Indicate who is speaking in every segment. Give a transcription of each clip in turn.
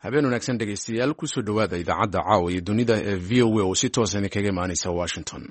Speaker 1: habeen wanaagsan dhegaystayaal kusoo dhowaada idaacadda caawa iyo dunida ee v o a oo si toosan kaga imaanaysa washington.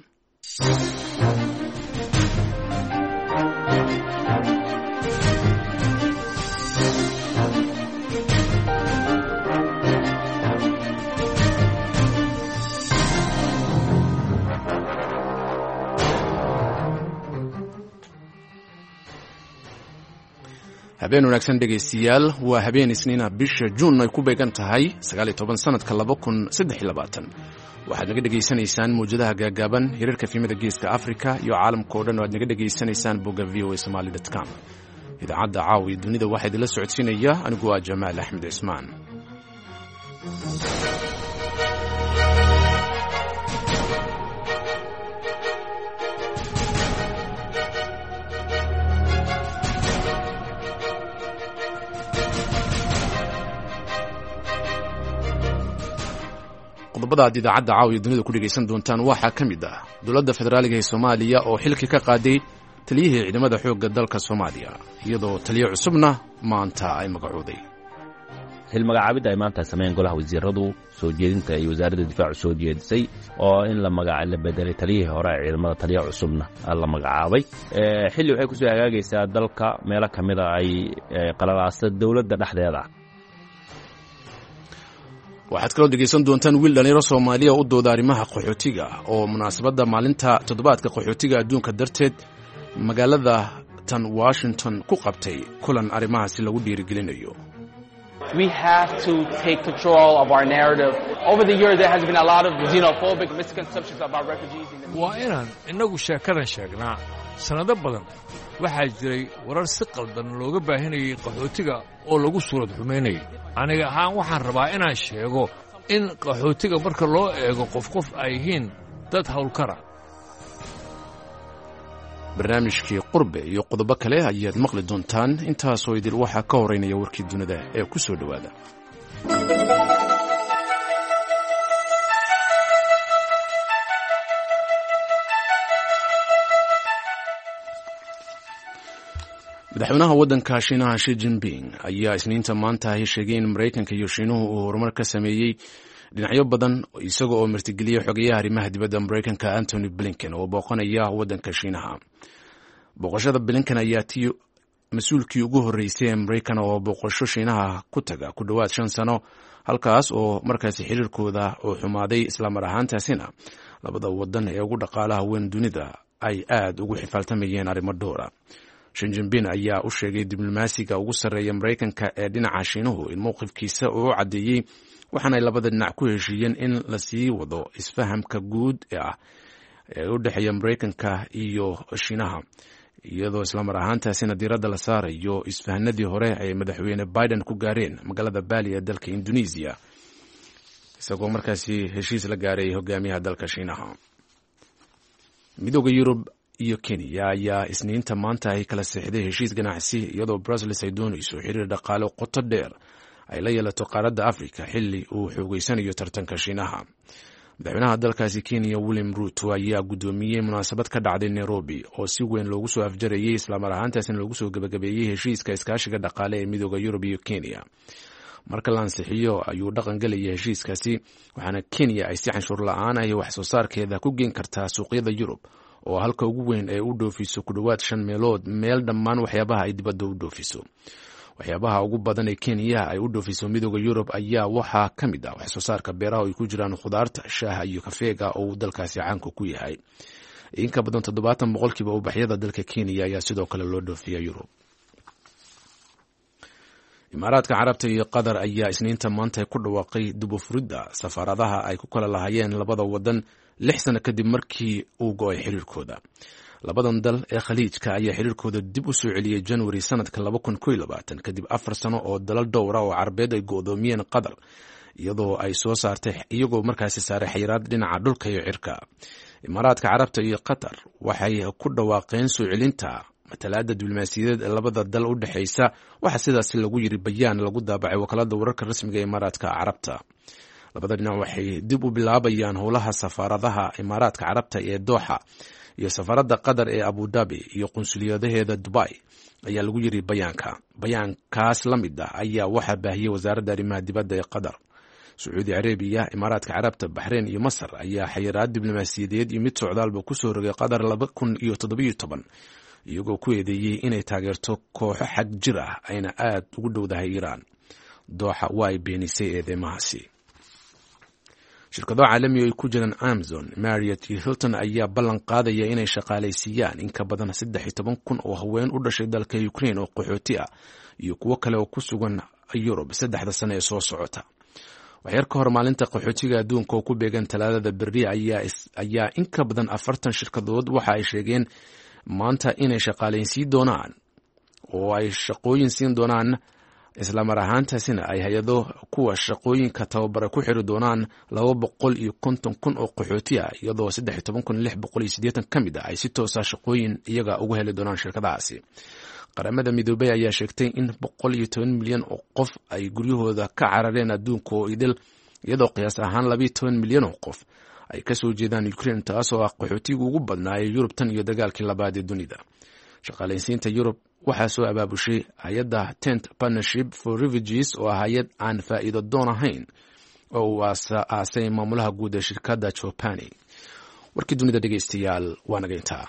Speaker 1: habeen wanaagsan dhegaystayaal waa habeen isniina bisha juun ay ku beegan tahay 19 sanadka 2023 waxaad naga dhegaysanaysaan mawjadaha gaagaaban hirarka fiimada geeska Afrika iyo caalamka oo dhan oo aad naga dhegaysanaysaan bogga voasomali.com. idaacadda caawi dunida waxaa idinla socodsiinaya anigu waa Jamaal Axmed Cismaan. qodobada aad idaacadda caawiya dunida ku dhegaysan doontaan waxaa ka mid ah dowladda federaaliga ee Soomaaliya oo xilki ka qaaday taliyihii ciidamada xoogga dalka Soomaaliya iyadoo taliye cusubna maanta ay magacooday.
Speaker 2: magacaabida ay maanta sameeyeen golaha wasiiradu soo jeedinta ay wasaaradda difaacu soo jeedisay oo in la bedelay taliyihii hore ee ciidamada taliye cusubna la magacaabay. xilli waxay ku soo hagaagaysaa dalka meelo kamida ay qalalaasta dowladda dhexdeeda.
Speaker 1: waxaad kaloo dhegaysan doontaan wiil dhalinyaro Soomaaliya u dooda arrimaha qaxootiga oo munaasabadda maalinta toddobaadka qaxootiga adduunka darteed magaalada tan Washington ku qabtay kulan arrimahaasi lagu dhiirigelinayo.
Speaker 3: We have to take control of our narrative. Over the years there has been a lot of xenophobic misconceptions about refugees in the
Speaker 4: waa inaan inagu sheekadan sheegnaa sanado badan waxaa jiray warar si qaldan looga baahinayay qaxootiga oo lagu suurad xumeynayay. aniga ahaan waxaan rabaa inaan sheego in qaxootiga marka loo eego qof ay yihiin dad hawlkara.
Speaker 1: barnaamijkii qurbe iyo qodobo kale ayaad maqli doontaan. intaasoo idil waxaa ka horeynaya warkii dunida ee ku soo dhowaada. madaxweynaha waddanka Shiinaha Xi Jinping ayaa isniinta maanta sheegay in Mareykanka iyo Shiinuhu uu horumar ka sameeyay dhinacyo badan isaga oo martigeliyay xogayaha arrimaha dibadda Mareykanka Antony Blinken oo booqanaya waddanka Shiinaha. booqashada Blinken ayaa tii mas'uulkii ugu horeysay ee Mareykan oo booqasho Shiinaha ku taga ku dhawaad 5 sano halkaas oo markaasi xiriirkooda oo xumaaday isla mar ahaantaasina labada waddan ee ugu dhaqaalaha weyn dunida ay aad ugu xifaaltamayeen arrimo dhowr ah. Xi Jinping ayaa u sheegay diblomaasiga ugu sarreeya Mareykanka ee dhinaca Shiinuhu in mowqifkiisa uu cadeeyay waxaana ay labada dhinac ku heshiiyeen in la sii wado isfahamka guud ee u dhexeeya Mareykanka iyo Shiinaha iyadoo isla mar ahaantaasina diiradda la saarayo isfahanadii hore ee madaxweyne Biden ku gaareen magaalada Bali ee dalka Indonesia isagoo markaasi heshiis la gaaray hogaamiyaha dalka Shiinaha. midowga Yurub iyo Kenya ayaa isniinta maanta ay kala saxiixday heshiis ganacsi iyadoo Brussels ay doonayso xiriir dhaqaale qoto dheer ay la yeelato qaaradda Afrika xilli uu xoogeysanayo tartanka Shiinaha. madaxweynaha dalkaasi Kenya William Ruto ayaa gudoomiyay munaasabad ka dhacday Nairobi oo si weyn loogu soo afjarayay isla mar ahaantaasina loogu soo gabagabeeyay heshiiska iskaashiga dhaqaale ee midowga Yurub iyo Kenya. marka la ansixiyo ayuu dhaqan galaya heshiiskaasi waxaana Kenya ay si canshuur la'aan ah wax soo saarkeeda ku geen kartaa suuqyada Yurub oo halka ugu weyn ee u dhoofiso ku dhawaad 5 meelood meel dhammaan waxyaabaha ay dibadda u dhoofiso. waxyaabaha ugu badan ee Kenya ay u dhoofiso midowga Yurub ayaa waxaa ka mid ah wax soo saarka beeraha oo ay ku jiraan khudaarta, shaaha iyo kafeega oo dalkaasi caan ku yahay. in ka badan 70% u baxyada dalka Kenya ayaa sidoo kale loo dhoofiyaa Yurub. Imaaraadka Carabta iyo Qatar ayaa isniinta maanta ku dhawaaqay dib u furidda safaaradaha ay ku kala lahaayeen labada wadan 6 sano kadib markii uu go'ay xiriirkooda. labadan dal ee khaliijka ayaa xiriirkooda dib u soo celiyay January sanadka 2022 kadib 4 sano oo dalal dhowr ah oo Carabeed ay go'doomiyeen Qatar iyagoo markaasi saaray xayiraad dhinaca dhulka iyo cirka. Imaaraadka Carabta iyo Qatar waxay ku dhawaaqeen soo celinta matalaadda diblomaasiyadeed ee labada dal u dhaxaysa waxa sidaas lagu yiri bayaan lagu daabacay wakaaladda wararka rasmiga ee Imaaraadka Carabta. labada dhinac waxay dib u bilaabayaan howlaha safaaradaha Imaaraadka Carabta ee Doha iyo safaradda qatar ee abu dhabi iyo qunsuliyadaheeda dubai ayaa lagu yiri bayaankaas la mid ah ayaa waxaa baahiyey wasaaradda arrimaha dibadda ee qatar. sacuudi carabiya, imaaraadka carabta, baxreyn iyo masar ayaa xayiraad diblomaasiyadeed iyo mid socdaalba ku soo rogay qatar 2017 iyagoo ku eedeeyey inay taageerto kooxo xag jir ah ayna aad ugu dhowdahay iiraan. dooxa waa ay beenisay eedeymahaasi. shirkado caalami oo ay ku jiraan Amazon, Marriott iyo Hilton ayaa ballan qaadaya inay shaqaalaysiiyaan in ka badan 13,000 oo haween u dhashay dalka Ukraine oo qaxooti ah iyo kuwo kale oo ku sugan Yurub 3 sano ee soo socota. waxyar ka hor maalinta qaxootiga adduunka oo ku beegan Talaadada berri ayaa in ka badan 40 shirkadood waxa ay sheegeen maanta inay shaqaalaysiin doonaan oo ay shaqooyin siin doonaan, isla mar ahaantaasina ay hay-ado kuwa shaqooyinka tababara ku xiri doonaan 250,000 oo qaxooti ah, iyadoo 13,680 ka mid ah ay si toosa shaqooyin iyaga ugu heli doonaan shirkadahaasi. qaramada midoobay ayaa sheegtay in 110 milyan oo qof ay guryahooda ka carareen adduunka oo idil, iyadoo qiyaas ahaan 12 milyan oo qof ay ka soo jeedaan Ukraine, taasoo ah qaxootiga ugu badnaa ee Yurub tan iyo dagaalkii labaad ee dunida. shaqaalaysiinta Yurub waxaa soo abaabushay hay-adda Tent Partnership for Refugees oo ah hay-ad aan faa'iido doon ahayn oo uu aasay maamulaha guud ee shirkadda Chopani. warkii dunida dhegeystayaal waa naga intaa.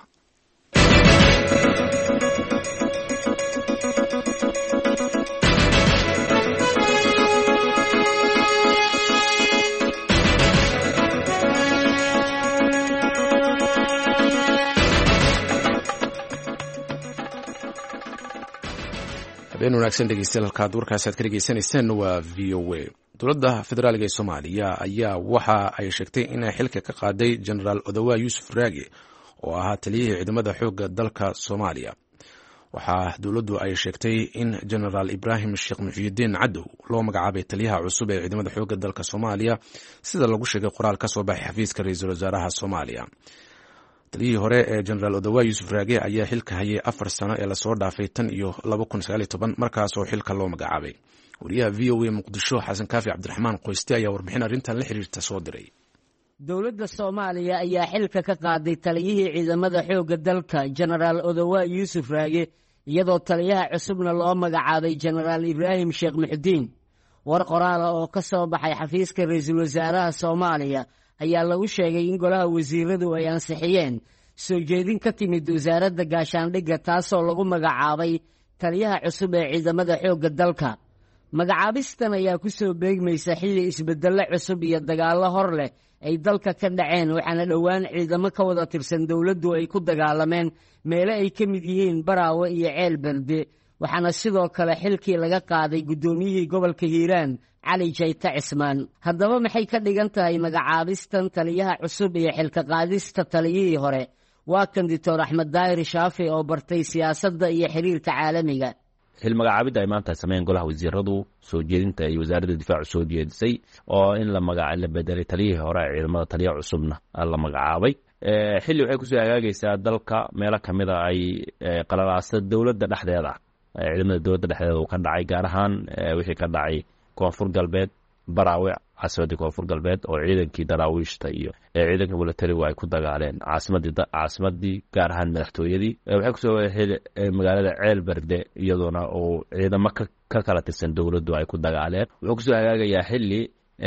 Speaker 1: habeen wanaagsan dhegeystayaal, halkaad warkaasi aad ka dhegeysanayseen waa VOA. dowladda federaalka ee Soomaaliya ayaa waxa ay sheegtay inay xilka ka qaaday Generaal Odawa Yuusuf Raage oo ahaa taliyihii ciidamada xoogga dalka Soomaaliya. waxaa dowladdu ay sheegtay in Generaal Ibraahim Sheekh Muxyidiin Cadow loo magacaabay taliyaha cusub ee ciidamada xoogga dalka Soomaaliya, sida lagu sheegay qoraal ka soo baxay xafiiska ra'iisul wasaaraha Soomaaliya. taliyihii hore ee Generaal Odawa Yuusuf Raage ayaa xilka hayay 4 sano ee lasoo dhaafay tan iyo 2019 markaasoo xilka loo magacaabay. wariyaha VOA Muqdisho Xasan Kaafi Cabdiraxmaan Qoyste ayaa warbixin arrintan la xiriirta soo diray.
Speaker 5: dowladda Soomaaliya ayaa xilka ka qaaday taliyihii ciidamada xoogga dalka Generaal Odawa Yuusuf Raage, iyadoo taliyaha cusubna loo magacaabay Generaal Ibraahim Sheekh Muxyidiin. war qoraal oo ka soo baxay xafiiska ra'iisul wasaaraha Soomaaliya ayaa lagu sheegay in golaha wasiiradu ay ansixiyeen soo jeedin ka timid wasaaradda gaashaandhigga, taasoo lagu magacaabay taliyaha cusub ee ciidamada xoogga dalka. magacaabistan ayaa ku soo beegmaysa xilli isbeddello cusub iyo dagaallo hor leh ay dalka ka dhaceen, waxaana dhowaan ciidamo ka wada tirsan dowladdu ay ku dagaalameen meelo ay ka mid yihiin Baraawe iyo Ceel Berde. waxaana sidoo kale xilkii laga qaaday guddoomiyihii gobolka Hiiraan Cali Jayta Cismaan. haddaba maxay ka dhigan tahay magacaabistan taliyaha cusub iyo xilka qaadista taliyihii hore? waa kan Dr. Axmed Daahir Shaafi oo bartay siyaasadda iyo xiriirka caalamiga.
Speaker 2: magacaabidda ay maanta sameeyeen golaha wasiiradu soo jeedinta ay wasaaradda difaacu soo jeedisay oo in la bedelay taliyihii hore ee ciidamada taliya cusubna la magacaabay. xilli waxay kusoo hagaagaysaa dalka meelo ka mid a ay qalalaasta dowladda dhexdeeda, ciidamada dowladda dhexdeeda uu ka dhacay, gaar ahaan wixii ka dhacay koonfur galbeed, Baraawe caasimadii koonfur galbeed oo ciidankii daraawiishta iyo ciidanka militariga ay ku dagaaleen caasimadii gaar ahaan madaxtooyadii. waxay kusoo magaalada Ceel Berde iyadoona oo ciidamo ka kala tirsan dowladdu ay ku dagaaleen. wuxuu kusoo hagaagayaa xilli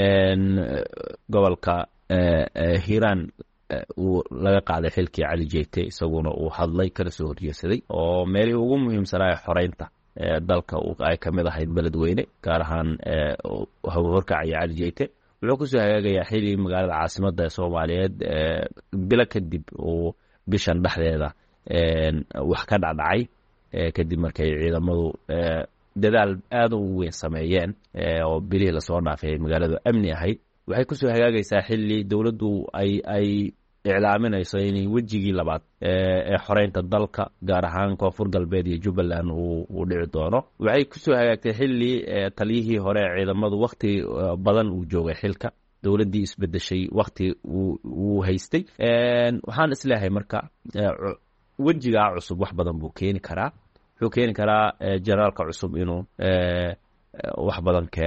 Speaker 2: gobolka Hiiraan uu laga qaaday xilkii Cali Jayte, isaguna uu hadlay kana soo horjeesaday oo meelihii ugu muhiimsanaa xoreynta dalka ay ka mid ahayd beledweyne, gaar ahaan horkacaya Cali Jayte. wuxuu kusoo hagaagayaa xilli magaalada caasimadda Soomaaliyeed bilo kadib uu bishan dhexdeeda wax ka dhacdhacay, kadib markay ciidamadu dadaal aad u weyn sameeyeen oo bilihii lasoo dhaafay magaaladu amni ahayd. waxay kusoo hagaagaysaa xilli dowladdu ay iclaaminayso inay wejigii labaad ee xoreynta dalka, gaar ahaan koonfur galbeed iyo Jubbaland uu dhici doono. waxay kusoo hagaagtay xilli taliyihii hore ee ciidamadu waqti badan uu joogay xilka, dowladdii isbedeshay waqti uu haystay. waxaan isleeyahay marka wejigaa cusub wax badan buu keeni karaa. wuxuu keeni karaa generaalka cusub inuu wax badan keeno.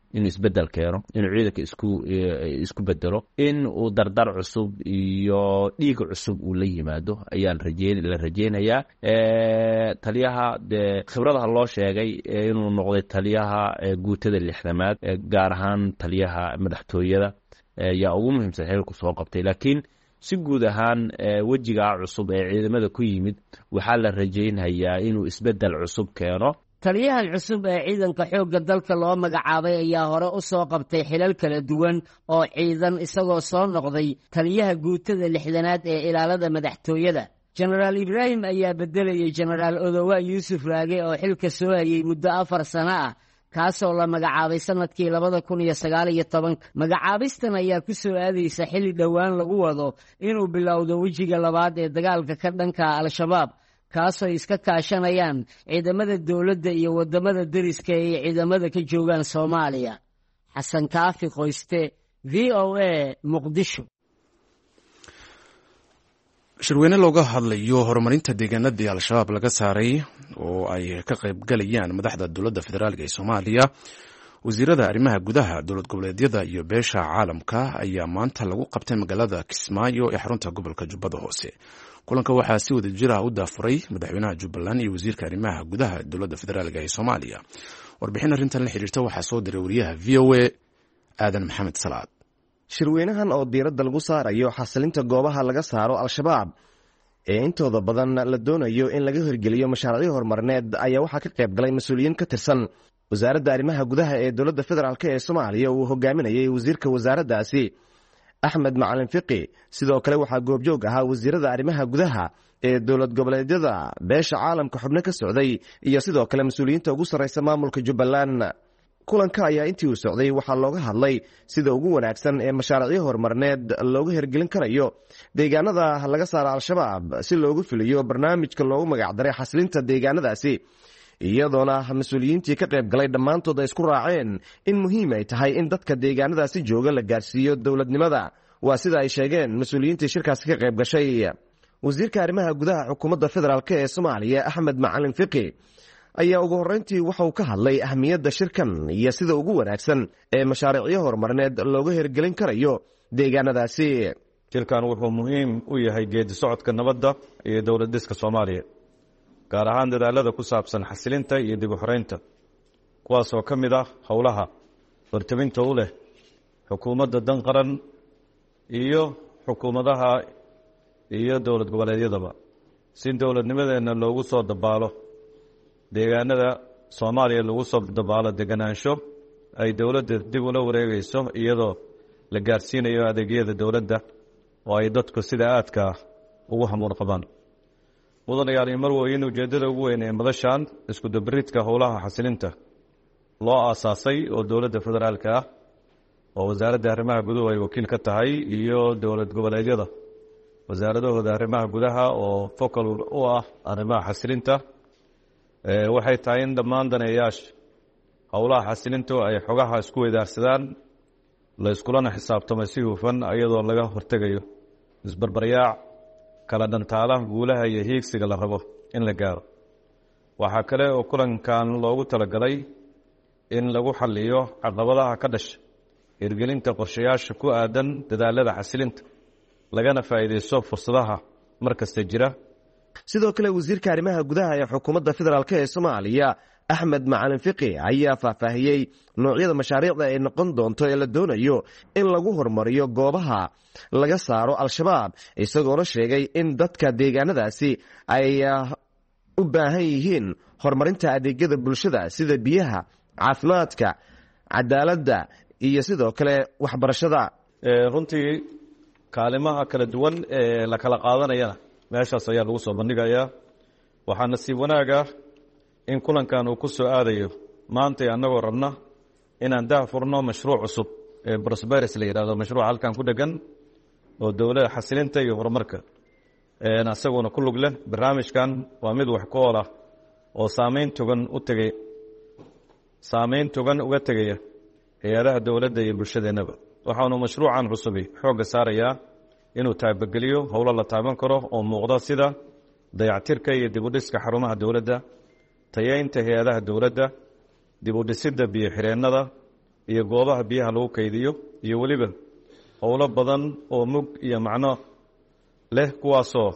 Speaker 2: inuu isbedel keeno, inuu ciidanka isku bedelo, in uu dardar cusub iyo dhiig cusub uu la yimaado ayaa la rajeynayaa. taliyaha dee khibradaha loo sheegay inuu noqday taliyaha guutada 6aad, gaar ahaan taliyaha madaxtooyada ayaa ugu muhiimsan xilku soo qabtay. laakiin si guud ahaan wejiga cusub ee ciidamada ku yimid waxaa la rajeynayaa inuu isbedel cusub keeno.
Speaker 5: taliyahan cusub ee ciidanka xoogga dalka loo magacaabay ayaa hore u soo qabtay xilal kala duwan oo ciidan, isagoo soo noqday taliyaha guutada 6aad ee ilaalada madaxtooyada. jenaraal ibraahim ayaa beddelayay jenaraal odowa yuusuf raage oo xilka soo hayay muddo 4 sano ah, kaasoo la magacaabay sannadkii 2019. magacaabistan ayaa ku soo aadaysa xilli dhowaan lagu wado inuu bilowdo wejiga labaad ee dagaalka ka dhanka al-shabaab, kaasoo iska kaashanayaan ciidamada dowladda iyo waddamada deriska ay ciidamada ka joogaan Soomaaliya. xasan kaafi qoyste, VOA, Muqdisho.
Speaker 1: shirweyne looga hadlayo horumarinta deegaanadii al-shabaab laga saaray oo ay ka qaybgalayaan madaxda dowladda federaalk ee Soomaaliya, wasiirada arrimaha gudaha, dowlad goboleedyada iyo beesha caalamka ayaa maanta lagu qabtay magaalada Kismaayo ee xarunta gobolka Jubbada Hoose. kulanka waxaa si wada jir ah u daafuray madaxweynaha Jubbaland iyo wasiirka arrimaha gudaha dowladda federaalk ee Soomaaliya. warbixin arrintan la xiriirta waxaa soo diray wariyaha VOA Aadan Maxamed Salaad.
Speaker 6: shirweynahan oo diiradda lagu saarayo xasilinta goobaha laga saaro al-shabaab ee intooda badan la doonayo in laga hirgeliyo mashaariic horumarineed ayaa waxaa ka qayb galay mas-uuliyiin ka tirsan wasaaradda arrimaha gudaha ee dowladda federaalk ee Soomaaliya uu hogaaminayay wasiirka wasaaraddaasi Axmed Macalin Fiqi. sidoo kale waxaa goobjoog ahaa wasiirada arrimaha gudaha ee dowlad goboleedyada, beesha caalamka xubno ka socday iyo sidoo kale mas-uuliyiinta ugu sarreysa maamulka Jubbaland. kulanka ayaa intii uu socday waxaa looga hadlay sida ugu wanaagsan ee mashaariicyo horumarineed looga hirgelin karayo deegaanada laga saaro al-shabaab si loogu fuliyo barnaamijka loogu magacdaray xasilinta deegaanadaasi, iyadoona mas-uuliyiintii ka qayb galay dhammaantood ay isku raaceen in muhiim ay tahay in dadka deegaanadaasi jooga la gaarsiiyo dowladnimada. waa sida ay sheegeen mas-uuliyiintii shirkaasi ka qayb gashay. wasiirka arrimaha gudaha xukuumadda federaalk ee Soomaaliya Axmed Macalin Fiqi ayaa ugu horreyntii waxa uu ka hadlay ahmiyadda shirkan iyo sida ugu wanaagsan ee mashaariicyo horumarineed looga hirgelin karayo deegaanadaasi.
Speaker 7: shirkan wuxuu muhiim u yahay geedi socodka nabadda iyo dowlad dhiska Soomaaliya, gaar ahaan dadaalada ku saabsan xasilinta iyo dib u xoreynta, kuwaasoo ka mid ah howlaha hortabinta u leh xukuumadda dan qaran iyo xukuumadaha iyo dowlad goboleedyadaba, si dowladnimadeenna loogu soo dabaalo deegaanada Soomaaliya, lagu soo dabaalo deganaansho ay dowladda dib ula wareegayso iyadoo la gaarsiinayo adeegyada dowladda oo ay dadku sida aadka ugu hamuun qabaan. mudanayaal iyo marwooyin, ujeeddada ugu weyn ee madashan isku dabaridka howlaha xasilinta loo aasaasay oo dowladda federaalk ah oo wasaaradda arrimaha guduhu ay wakiil ka tahay iyo dowlad goboleedyada wasaaradahooda arrimaha gudaha oo focal u ah arrimaha xasilinta, waxay tahay in dhammaan daneeyaasha howlaha xasilintu ay xogaha isku weydaarsadaan, la iskulana xisaabtamo si hufan iyadoo laga hortegayo isbarbaryaac, kala dhantaalaha guulaha iyo hiigsiga la rabo in la gaaro. waxaa kale oo kulankan loogu talagalay in lagu xalliyo caqabadaha ka dhasha hirgelinta qorshayaasha ku aadan dadaalada xasilinta, lagana faa'iidaysto fursadaha markasta jira.
Speaker 6: sidoo kale wasiirka arrimaha gudaha ee xukuumadda federaalk ee Soomaaliya Axmed Macalin Fiqi ayaa faahfaahiyey noocyada mashaariicda ay noqon doonto ee la doonayo in lagu horumariyo goobaha laga saaro al-shabaab, isagoona sheegay in dadka deegaanadaasi ay u baahan yihiin horumarinta adeegyada bulshada sida biyaha, caafimaadka, cadaaladda iyo sidoo kale waxbarashada.
Speaker 7: runtii kaalimaha kala duwan ee la kala qaadanayana meeshaas ayaa lagu soo bandhigayaa. waxaa nasiib wanaaga in kulankan uu ku soo aadayo maanta annagoo rabna inaan daahfurno mashruuc cusub ee Prosperous la yidhaahdo, mashruuc halkan ku dhegan oo dowladda xasilinta iyo horumarka asaguna ku lug leh. barnaamijkan waa mid wax ku ool ah oo saameyn togan uga tegaya hay-adaha dowladda iyo bulshadeennaba. waxaanu mashruucan cusubi xoogga saarayaa inuu taabageliyo howlo la taaban karo oo muuqda sida dayactirka iyo dibudhiska xarumaha dowladda, tayeynta hay-adaha dowladda, dibudhisidda biyo-xireennada iyo goobaha biyaha lagu kaydiyo iyo weliba howlo badan oo mug iyo macno leh kuwaasoo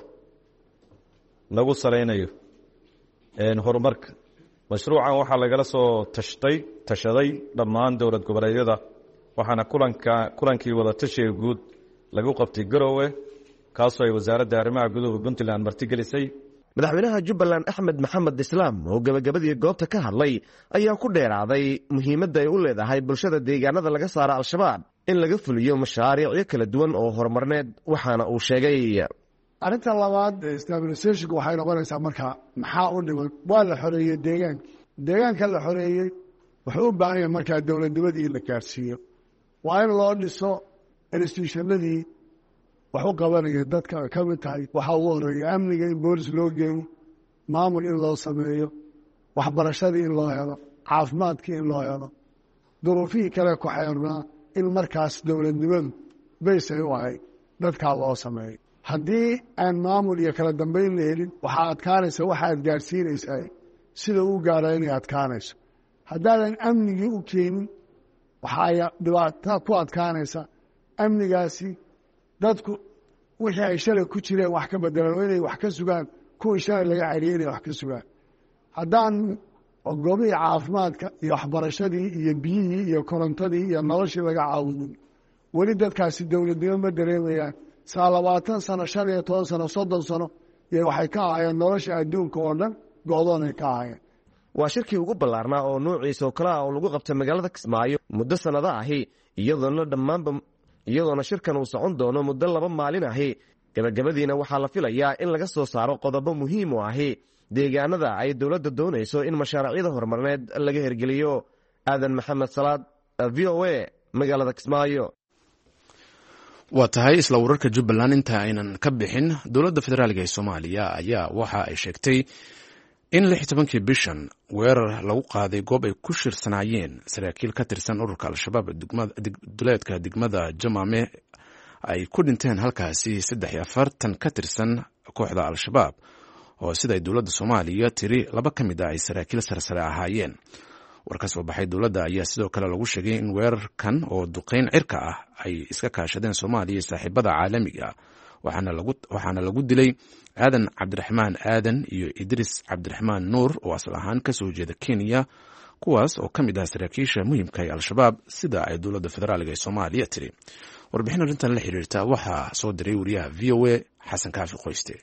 Speaker 7: lagu salaynayo horumarka. mashruucan waxaa lagala soo tashaday dhammaan dowlad goboleedyada, waxaana kulankii wadatashiga guud lagu qabtay Garowe, kaasoo ay wasaaradda arrimaha gudaha Puntland martigelisay.
Speaker 6: madaxweynaha Jubbaland Axmed Maxamed Islaam oo gabagabadii goobta ka hadlay ayaa ku dheeraaday muhiimadda ay u leedahay bulshada deegaanada laga saaro al-shabaab in laga fuliyo mashaariicyo kala duwan oo horumarneed, waxaana uu sheegay
Speaker 8: arrinta labaad stabilisationku waxay noqonaysaa marka maxaa u dhiman. waa la xoreeyey deegaanka la xoreeyey wuxuu u baahan yahay markaa dowladnimadii in la gaarsiiyo, waa in loo dhiso institutionadii wax u qabanaya dadka ka mid tahay. waxaa ugu horeeya amniga in boolis loo geeyo, maamul in loo sameeyo, waxbarashadii in loo helo, caafimaadkii in loo helo, duruufihii kale ku xeernaa in markaas dowladnimadu baysay u ahayd dadkaa loo sameeyo. haddii aan maamul iyo kala dambayn la helin waxaa adkaanaysa waxaad gaadhsiinaysaa sida uu gaara inay adkaanayso. haddaadan amnigii u keenin waxaa dhibaato ku adkaanaysa amnigaasi. dadku wixii ay shalay ku jireen wax ka bedelaan oo inay wax ka sugaan, kuwii shalay laga celiyay inay wax ka sugaan. haddaan goobihii caafimaadka iyo waxbarashadii iyo biyihii iyo korontadii iyo noloshii laga caawinin, weli dadkaasi dowladnimo ma dareemayaan. 20 sano 15 sano 30 sano waxay ka ahaayeen nolosha adduunka oo dhan go'doonay ka ahaayeen.
Speaker 6: waa shirkii ugu ballaarnaa oo noociisa oo kale ah oo lagu qabtay magaalada Kismaayo muddo sanado ahi, iyadoona shirkan uu socon doono muddo 2 maalin ahi. gabagabadiina waxaa la filayaa in laga soo saaro qodobo muhiim u ahi deegaanada ay dowladda doonayso in mashaariicda horumarneed laga hirgeliyo. aadan maxamed salaad, VOA, magaalada Kismaayo.
Speaker 1: waa tahay isla wararka Jubbaland inta aynan ka bixin, dowladda federaalka ee Soomaaliya ayaa waxa ay sheegtay in 16 bishan weerar lagu qaaday goob ay ku shirsanaayeen saraakiil ka tirsan ururka al-shabaab duleedka degmada Jamaame ay ku dhinteen halkaasi 43 ka tirsan kooxda al-shabaab oo siday dowladda Soomaaliya tiri 2 ka mid ah ay saraakiil sarsare ahaayeen. war ka soo baxay dowladda ayaa sidoo kale lagu sheegay in weerarkan oo duqeyn cirka ah ay iska kaashadeen Soomaaliya saaxiibada caalamiga, waxaana lagu dilay aadan cabdiraxmaan aadan iyo idris cabdiraxmaan nuur oo asal ahaan ka soo jeeda Kenya, kuwaas oo ka mid ah saraakiisha muhiimka ee al-shabaab sida ay dowladda federaalka ee Soomaaliya tiri. warbixin arrintan la xiriirta waxaa soo diray wariyaha VOA Xasan Kaafi Qoyste.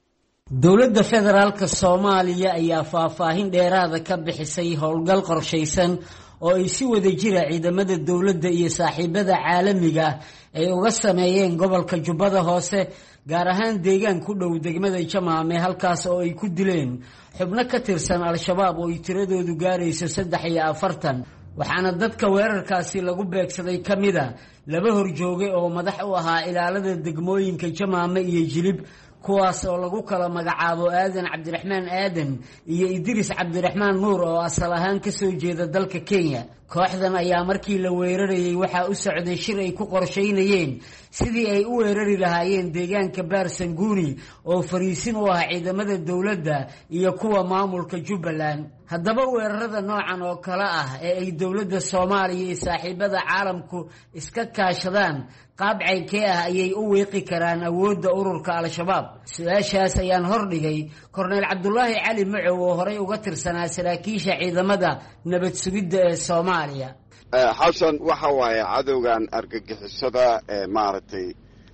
Speaker 5: dowladda federaalka Soomaaliya ayaa faahfaahin dheeraada ka bixisay howlgal qorshaysan oo ay si wada jira ciidamada dowladda iyo saaxiibada caalamiga ay uga sameeyeen gobolka Jubbada Hoose, gaar ahaan deegaan ku dhow degmada Jamaame, halkaas oo ay ku dileen xubno ka tirsan al-shabaab oo ay tiradoodu gaarayso 43. waxaana dadka weerarkaasi lagu beegsaday ka mida 2 horjooge oo madax u ahaa ilaalada degmooyinka Jamaame iyo Jilib, kuwaas oo lagu kala magacaabo aadan cabdiraxmaan aadan iyo idris cabdiraxmaan nuur oo asal ahaan ka soo jeeda dalka Kenya. kooxdan ayaa markii la weerarayay waxaa u socday shir ay ku qorsheynayeen sidii ay u weerari lahaayeen deegaanka Baarsanguuni oo fariisin u ah ciidamada dowladda iyo kuwa maamulka Jubbaland. haddaba weerarada noocan oo kale ah ee ay dowladda Soomaaliya iyo saaxiibada caalamku iska kaashadaan qaabcaykee ah ayay u weeqi karaan awoodda ururka al-shabaab? su-aashaas ayaan hordhigay Korneyl Cabdulaahi Cali Macow oo horey uga tirsanaa saraakiisha ciidamada nabad sugidda ee Soomaaliya.
Speaker 9: xasan waxa waaye cadowgan argagixisada maaragtay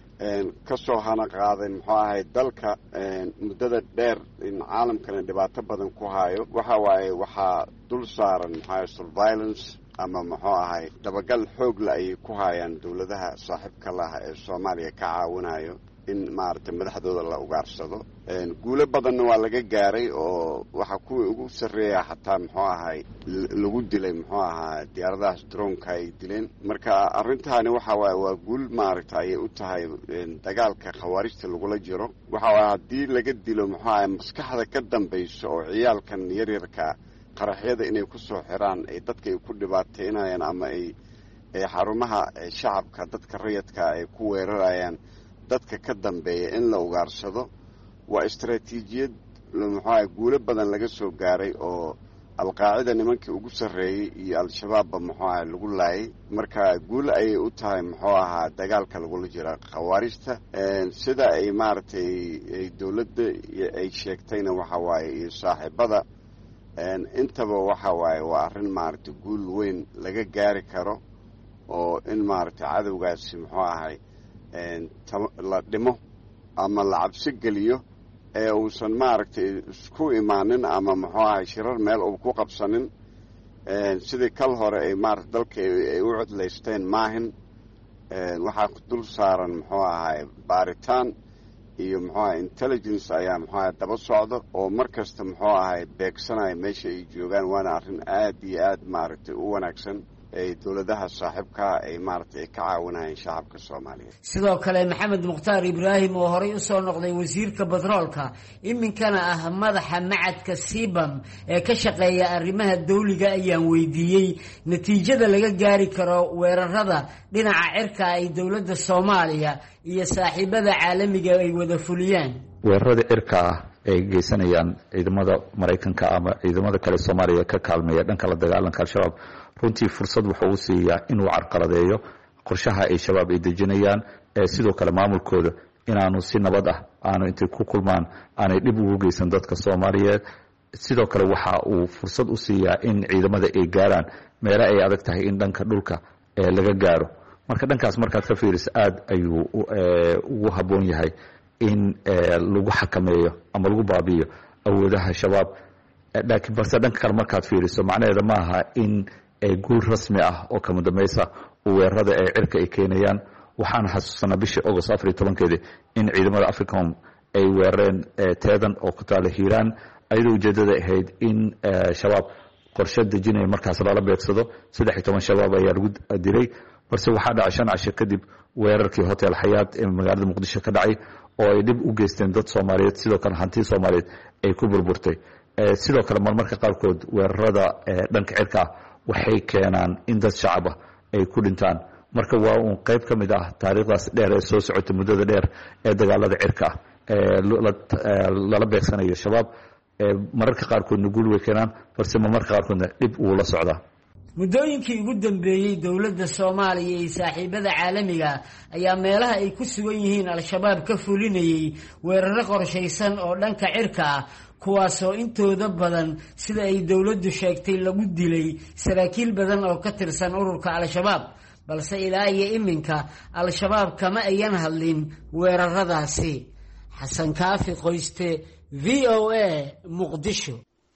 Speaker 9: ka soo hana qaaday muxuu ahay dalka muddada dheer in caalamkana dhibaato badan ku hayo. waxa waaye waxaa dul saaran muxuu ahay surveillance ama muxuu ahay dabagal xoog la ay ku hayaan dowladaha saaxiibka laha ee Soomaaliya ka caawinayo in maaragtay madaxdooda la ugaarsado. guulo badanna waa laga gaaray oo waxa kuwii ugu sarreeya xataa muxuu ahay lagu dilay muxuu ahaa diyaaradahaas droonka ay dileen. marka arrintaani waxa waaye waa guul maaragtay ayay u tahay dagaalka khawaarijta lagula jiro. waxa waaye haddii laga dilo muxuu ahay maskaxda ka dambayso oo ciyaalkan yaryarka qaraxyada inay ku soo xiraan ay dadka ay ku dhibaateynayaan ama ay xarumaha shacabka dadka rayidka ay ku weerarayaan dadka ka dambeeya in la ugaarsado waa istaraatiijiyad muxuu ahay guulo badan laga soo gaaray oo alqaacida nimankii ugu sarreeyey iyo al-shabaabba muxuu ahay lagu laayay marka guul ayay u tahay muxuu ahaa dagaalka lagula jira khawaarijta sida ay maaragtay dowladda ay sheegtayna waxa waaye iyo saaxiibada intaba waxa waaye waa arrin maaragtay guul weyn laga gaari karo oo in maaragtay cadowgaasi muxuu ahay la dhimo ama la cabsi geliyo ee uusan maaragtay isku imaanin ama muxuu ahay shirar meel uu ku qabsanin sidii kal hore ay maarata dalka ay u codlaysteen maahin waxaa dul saaran muxuu ahay baaritaan iyo muxuu ahay intelligence ayaa muxuu ahay daba socda oo mar kasta muxuu ahay beegsanaya meesha ay joogaan waana arrin aad iyo aad maaragtay u wanaagsan ay dowladaha saaxiibkaa ay maaragtay ay ka caawinayeen shacabka soomaaliyeed
Speaker 5: sidoo kale maxamed mukhtaar ibraahim oo horey u soo noqday wasiirka batroolka iminkana ah madaxa macadka sibam ee ka shaqeeya arrimaha dawliga ayaan weydiiyey natiijada laga gaari karo weerarada dhinaca cirka ay dowladda soomaaliya iyo saaxiibada caalamiga ay wada fuliyaan
Speaker 10: weerarada cirka ah ay geysanayaan ciidamada maraykanka ama ciidamada kale soomaaliya ka kaalmeeya dhanka la dagaalanka al-shabaab runtii fursad wuxuu u siiyaa inuu carqaladeeyo qorshaha ay shabaab ay dejinayaan sidoo kale maamulkooda inaanu si nabad ah aanu intay ku kulmaan aanay dhib ugu geysan dadka soomaaliyeed sidoo kale waxa uu fursad u siiyaa in ciidamada ay gaaraan meelo ay adag tahay in dhanka dhulka laga gaaro marka dhankaas markaad ka fiiriso aad ayuu ugu habboon yahay in lagu xakameeyo ama lagu baabi'iyo awoodaha shabaab laakiin balse dhanka kale markaad fiiriso macnaheeda ma aha in guul rasmi ah oo kama dambaysa weerarada ee cirka ay keenayaan waxaan xasuusanaa bishii August 14 in ciidamada Africom ay weerareen teedan oo ku taala Hiiraan ayadoo ujeedada ahayd in shabaab qorshe dejinaya markaas lala beegsado 13 shabaab ayaa lagu dilay balse waxaa dhacay 5 casho kadib weerarkii hotel Xayaat ee magaalada Muqdisho ka dhacay oo ay dib u geysteen dad Soomaaliyeed sidoo kale hanti Soomaaliyeed ay ku burburtay sidoo kale marmarka qaarkood weerarada dhanka cirka waxay keenaan in dad shacab ah ay ku dhintaan marka waa un qayb ka mid ah taariikhdaas dheer ee soo socotay muddada dheer ee dagaalada cirka lala beegsanayo shabaab mararka qaarkoodna guul way keenaan balse marmarka qaarkoodna dhib uu la socdaa
Speaker 5: muddooyinkii ugu dambeeyey dowladda soomaaliya iyo saaxiibada caalamiga ayaa meelaha ay ku sugan yihiin al-shabaab ka fulinayay weeraro qorshaysan oo dhanka cirka ah kuwaasoo intooda badan sida ay dowladdu sheegtay lagu dilay saraakiil badan oo ka tirsan ururka al-shabaab balse ilaa iyo iminka al-shabaab kama ayan hadlin weeraradaasi xasan kaafi qoyste v o a muqdisho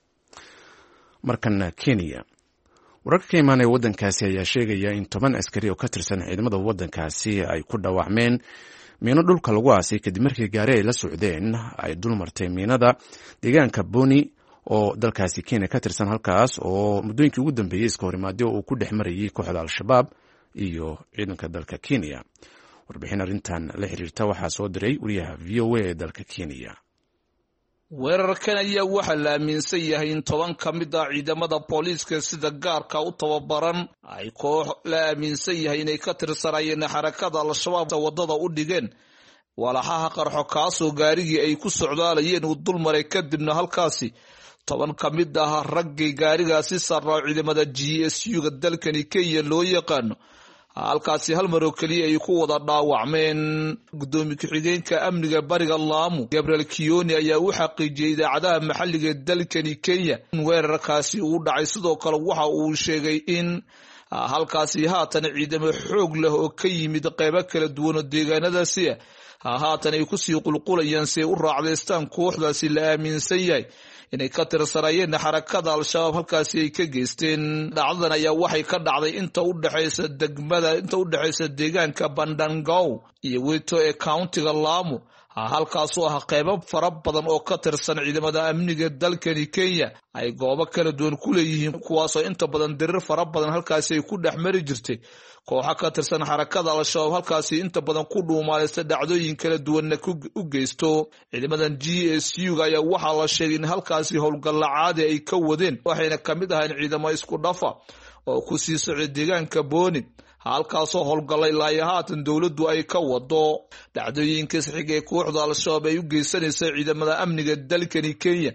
Speaker 1: markana Kenya wararka ka imaanaya waddankaasi ayaa sheegaya in 10 askari oo ka tirsan ciidamada waddankaasi ay ku dhaawacmeen miino dhulka lagu aasay kadib markii gaari ay la socdeen ay dul martay miinada deegaanka Boni oo dalkaasi Kenya ka tirsan halkaas oo muddooyinkii ugu dambeeyay iska horimaadyo uu ku dhex marayay kooxda al-shabaab iyo ciidanka dalka Kenya warbixin arrintan la xiriirta waxaa soo diray wariyaha VOA ee dalka Kenya
Speaker 11: weerarkan ayaa waxaa la aaminsan yahay in 10 ka mid ah ciidamada booliiska sida gaarka u tababaran ay koox la aaminsan yahay inay ka tirsanayeen xarakada al-shabaab wadada u dhigeen walaxaha qarxo kaasoo gaarigii ay ku socdaalayeen uu dul maray kadibna halkaasi 10 ka mid ah raggii gaarigaasi saaraa ciidamada GSU-ga dalkani Kenya loo yaqaano halkaasi hal mar oo kaliya ay ku wada dhaawacmeen gudoomiye ku-xigeenka amniga bariga Lamu Gabriel Kioni ayaa u xaqiijiyay idaacadaha maxalliga ee dalkani Kenya in weerarkaasi uu dhacay sidoo kale waxa uu sheegay in halkaasi haatan ciidamo xoog leh oo ka yimid qaybo kala duwan oo deegaanadaasi haatan ay ku sii qulqulayaan si u raacdeystaan kooxdaasi la aaminsan yahay inay ka tirsanayeen xarakada al-shabaab halkaasi ay ka geysteen dhacdadan ayaa waxay ka dhacday inta u dhaxaysa deegaanka Bandangow iyo Wito ee countiga Lamu halkaasoo ah qaybo fara badan oo ka tirsan ciidamada amniga dalkani Kenya ay goobo kala duwan ku leeyihiin kuwaasoo inta badan dirir fara badan halkaasi ay ku dhex mari jirtay kooxa ka tirsan xarakada al-shabaab halkaasi inta badan ku dhuumaaleysta dhacdooyin kala duwanna u geysto ciidamadan GSU-ga ayaa waxaa la sheegay in halkaasi howlgalla caadi ay ka wadeen waxayna ka mid ahayn ciidamo isku dhafa oo ku sii socday deegaanka Boni halkaasoo howlgallay ilaa haatan dowladdu ay ka wado dhacdooyinka saxiga ee kooxda al-shabaab ay u geysanaysa ciidamada amniga dalkani Kenya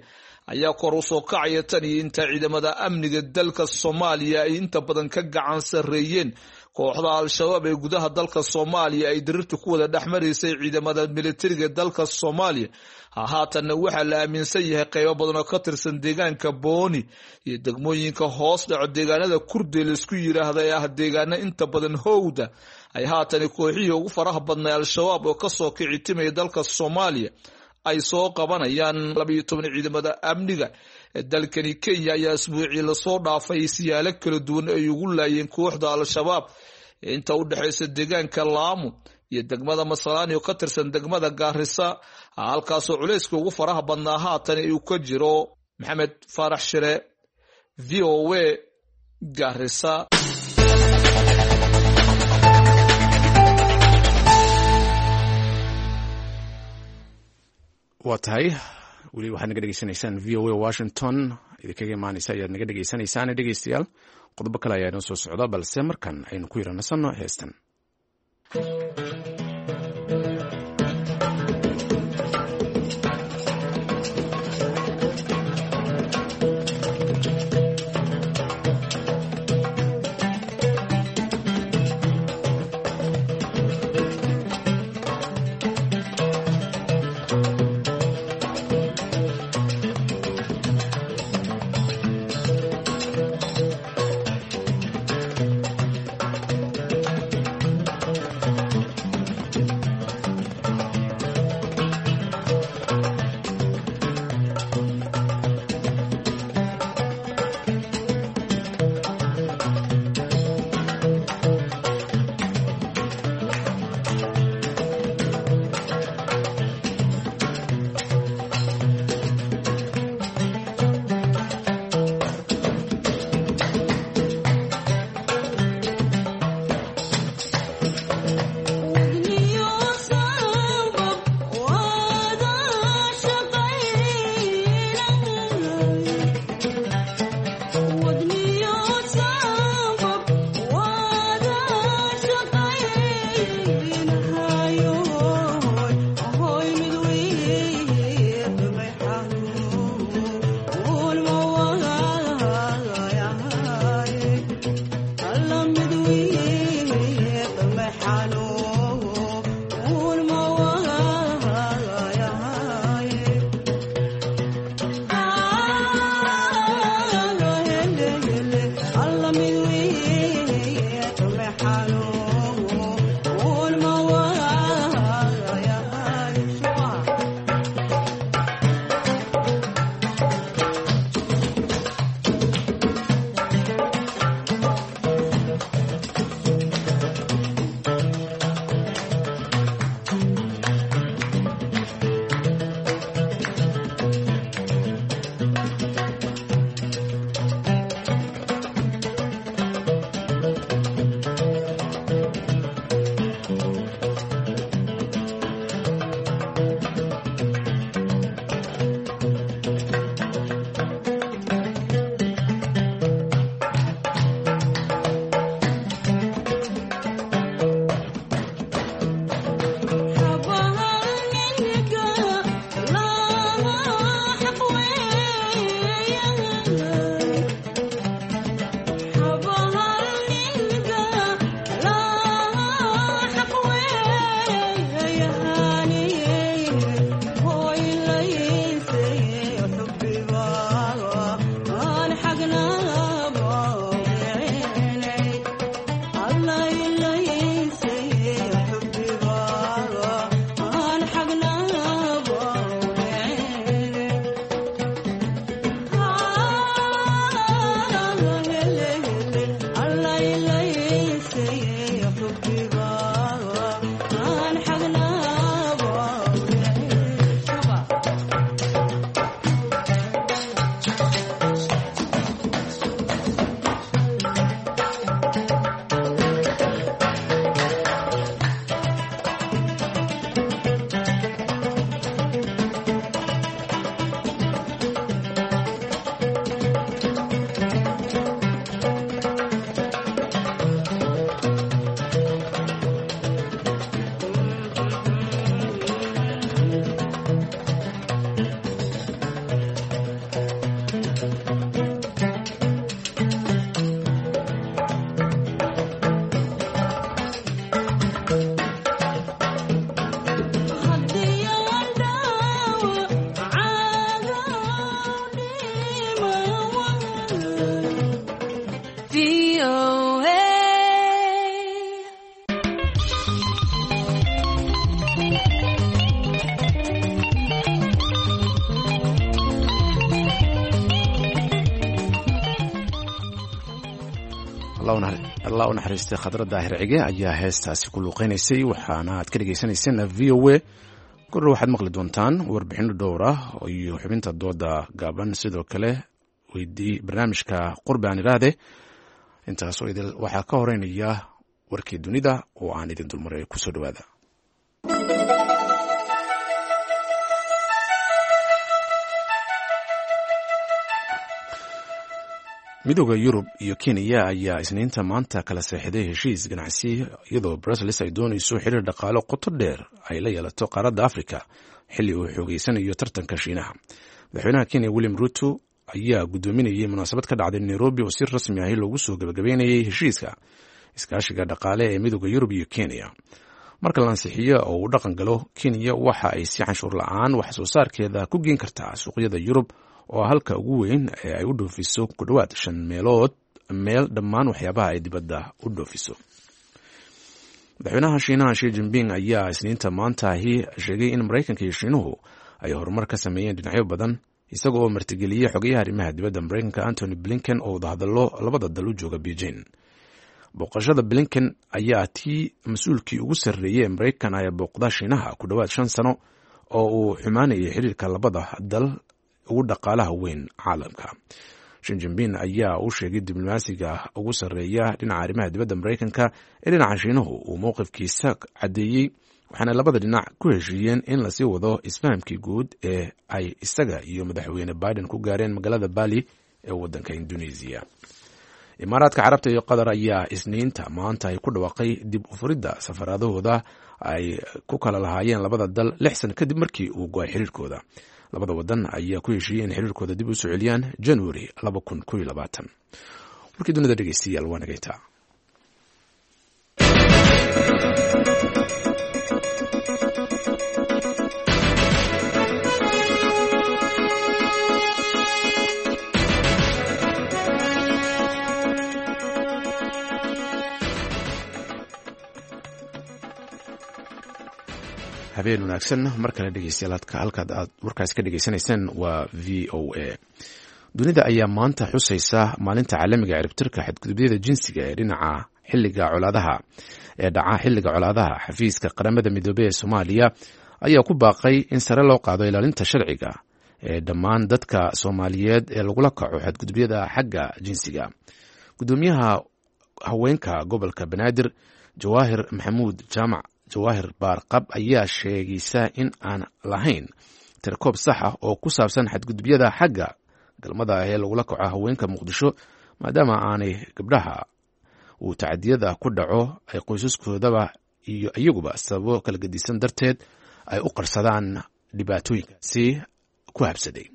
Speaker 11: ayaa kor u soo kacaya tan iyo inta ciidamada amniga dalka Soomaaliya ay inta badan ka gacan sareeyeen kooxda al-shabaab ee gudaha dalka Soomaaliya ay dirirta ku wada dhaxmareysay ciidamada militariga dalka Soomaaliya. Haatan waxa la aaminsan yahay qaybo badan oo ka tirsan deegaanka Booni iyo degmooyinka hoos dhaco deegaanada Kurdi la isku yiraahdo ee deegaana inta badan howda ay haatan kooxihii ugu faraha badnaa al-shabaab oo ka soo kici timay dalka Soomaaliya ay soo qabanayaan 12 ciidamada amniga dalkani Kenya ayaa isbuucii la soo dhaafay siyaalo kala duwan ay ugu laayeen kooxda al-shabaab inta u dhaxaysa deegaanka Lamu iyo degmada Masalani oo ka tirsan degmada Garissa halkaas oo culayska ugu faraha badnaa haatan uu ka jiro. Maxamed Faarax Shire, VOA, Garissa.
Speaker 1: waa tahay weli waxaad naga dhegeysanaysaan VOA Washington idinkaga imaanaysa ayaad naga dhegeysanaysaan dhegeystayaal qodobo kale ayaa inoo soo socda balse markan aynu ku yaranasanno heestan. allah u naxariistay khadra daahir cige ayaa heestaasi ku luuqeynaysay waxaana aad ka dhegeysaneyseen VOA. korre waxaad maqli doontaan warbixino dhowr ah iyo xubinta dooda gaaban, sidoo kale weydii barnaamijka qurbi aan iraade. intaasoo idil waxaa ka horeynaya warkii dunida oo aan idin dulmaray. kusoo dhawaada. midooda yurub iyo Kenya ayaa isniinta maanta kala seexday heshiis ganacsi, iyadoo Brussels ay doonayso xiriir dhaqaale qoto dheer ay la yeelato qaaradda Afrika xilli uu xoogeysanayo tartanka Shiinaha. madaxweynaha Kenya William Ruto ayaa gudoominayay munaasabad ka dhacday Nairobi oo si rasmi ah loogu soo gabagabeynayay heshiiska iskaashiga dhaqaale ee midooda yurub iyo Kenya. marka la ansixiyo oo uu dhaqan galo, Kenya waxa ay si canshuur la'aan wax soo saarkeeda ku geyn kartaa suuqyada Yurub oo halka ugu weyn ee ay u dhoofiso ku dhawaad 5 meel dhammaan waxyaabaha ay dibadda u dhoofiso. madaxweynaha Shiinaha Xi Jinping ayaa isniinta maanta sheegay in Mareykanka iyo Shiinuhu ay horumar ka sameeyeen dhinacyo badan, isaga oo martigeliyay xogayaha arrimaha dibadda Mareykanka Antony Blinken oo wadahadallo labada dal u jooga Beijing. booqashada Blinken ayaa tii mas-uulkii ugu sarreeyay ee Mareykan ayaa booqda Shiinaha ku dhawaad 5 sano oo uu xumaanayay xiriirka labada dal ugu dhaqaalaha weyn caalamka. Xi Jinping ayaa u sheegay diblomaasiga ugu sarreeya dhinaca arrimaha dibadda Mareykanka ee dhinaca Shiinuhu uu mowqifkiisa cadeeyay, waxaana labada dhinac ku heshiiyeen in la sii wado isfahamkii guud ee ay isaga iyo madaxweyne Biden ku gaareen magaalada Bali ee waddanka Indonesia. Imaaraadka Carabta iyo Qatar ayaa isniinta maanta ay ku dhawaaqay dib u furidda safaradahooda ay ku kala lahaayeen labada dal 6 sano kadib markii uu go'ay xiriirkooda. labada wadan ayaa ku heshiiyey in xiriirkooda dib u soo celiyaan January 2020. warkii dunida dhegeystayaal waa nagaytaa. habeen wanaagsan mar kale dhegeystayaal, halkaad aad warkaas ka dhegeysanaysaan waa VOA. dunida ayaa maanta xusaysa maalinta caalamiga ee ciribtirka xadgudubyada jinsiga ee dhinaca xilliga colaadaha. xafiiska qaramada midoobey ee Soomaaliya ayaa ku baaqay in sare loo qaado ilaalinta sharciga ee dhammaan dadka Soomaaliyeed ee lagula kaco xadgudubyada xagga jinsiga. gudoomiyaha haweenka gobolka Banaadir Jawaahir Maxamuud Jawaahir Baarqab ayaa sheegaysa in aan lahayn tirkoob sax ah oo ku saabsan xadgudubyada xagga galmada ee lagula kaco haweenka Muqdisho, maadaama aanay gabdhaha uu tacadiyada ku dhaco ay qoysaskoodaba iyo iyaguba sababo kala gedisan darteed ay u qarsadaan dhibaatooyinkaasi ku habsaday.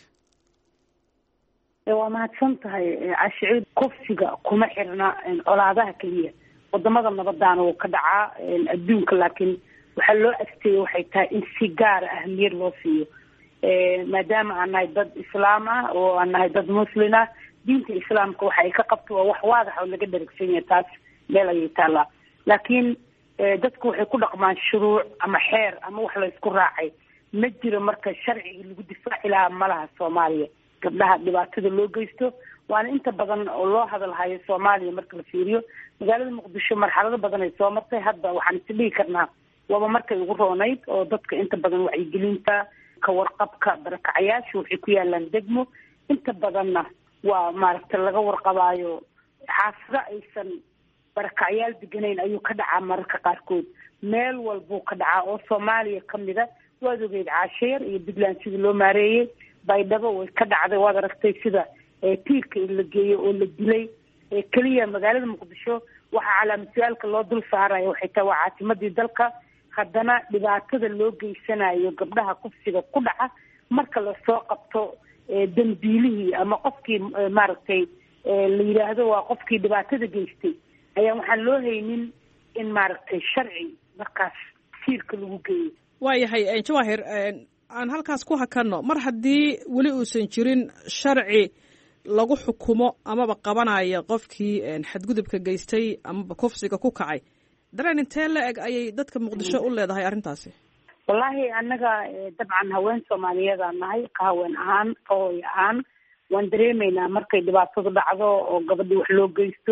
Speaker 12: waa mahadsan tahay cashiid. kufsiga kuma xirna colaadaha keliya, wadamada nabadaan oo ka dhaca adduunka, laakiin waxaa loo asteeyey waxay tahay in si gaar ah ahmiyad loo siiyo, maadaama aan nahay dad islaam ah oo aan nahay dad muslin ah. diinta islaamka waxa ay ka qabto waa wax waadax oo laga dharagsan yahay, taas meel ayay taallaa. laakiin dadku waxay ku dhaqmaan shuruuc ama xeer ama wax la isku raacay. ma jiro marka sharcigii lagu difaaci lahaa malaha Soomaaliya gabdhaha dhibaatada loo geysto, waana inta badan oo loo hadalhayo Soomaaliya marka la fiiriyo. magaalada Muqdisho marxalado badan ay soo martay, hadda waxaan is dhihi karnaa waaba markay ugu roonayd oo dadka inta badan wacyigelinta ka warqabka barakacayaasha waxay ku yaalaan degmo, inta badanna waa maaragtay laga warqabaayo. xaafado aysan barakacayaal deganayn ayuu ka dhacaa mararka qaarkood, meel walbuu ka dhacaa oo Soomaaliya kamida. waad ogeyd Caasheer iyo Puntland sidii loo maareeyey, Baydhabo way ka dhacday, waad aragtay sida tiirka in la geeyo oo la dilay. keliya magaalada Muqdisho waxaa calaamad su-aalka loo dul saaraya waxay tahay waa caasimadii dalka, haddana dhibaatada loo geysanayo gabdhaha kufsiga ku dhaca marka lasoo qabto dambiilihii ama qofkii maaragtay la yidhaahdo waa qofkii dhibaatada geystay, ayaa waxaan loo haynin in maaragtay sharci markaas tiirka lagu geeyo.
Speaker 13: waayahay Jawaahir, aan halkaas ku hakanno, mar haddii weli uusan jirin sharci lagu xukumo amaba qabanaya qofkii xadgudubka geystay amaba kufsiga ku kacay, dareen intee la eg ayay dadka Muqdisho u leedahay arrintaasi?
Speaker 12: wallaahi annaga dabcan haween Soomaaliyeed aan nahay, haween ahaan hooy ahaan waan dareemaynaa markay dhibaatadu dhacdo oo gabadhii wax loo geysto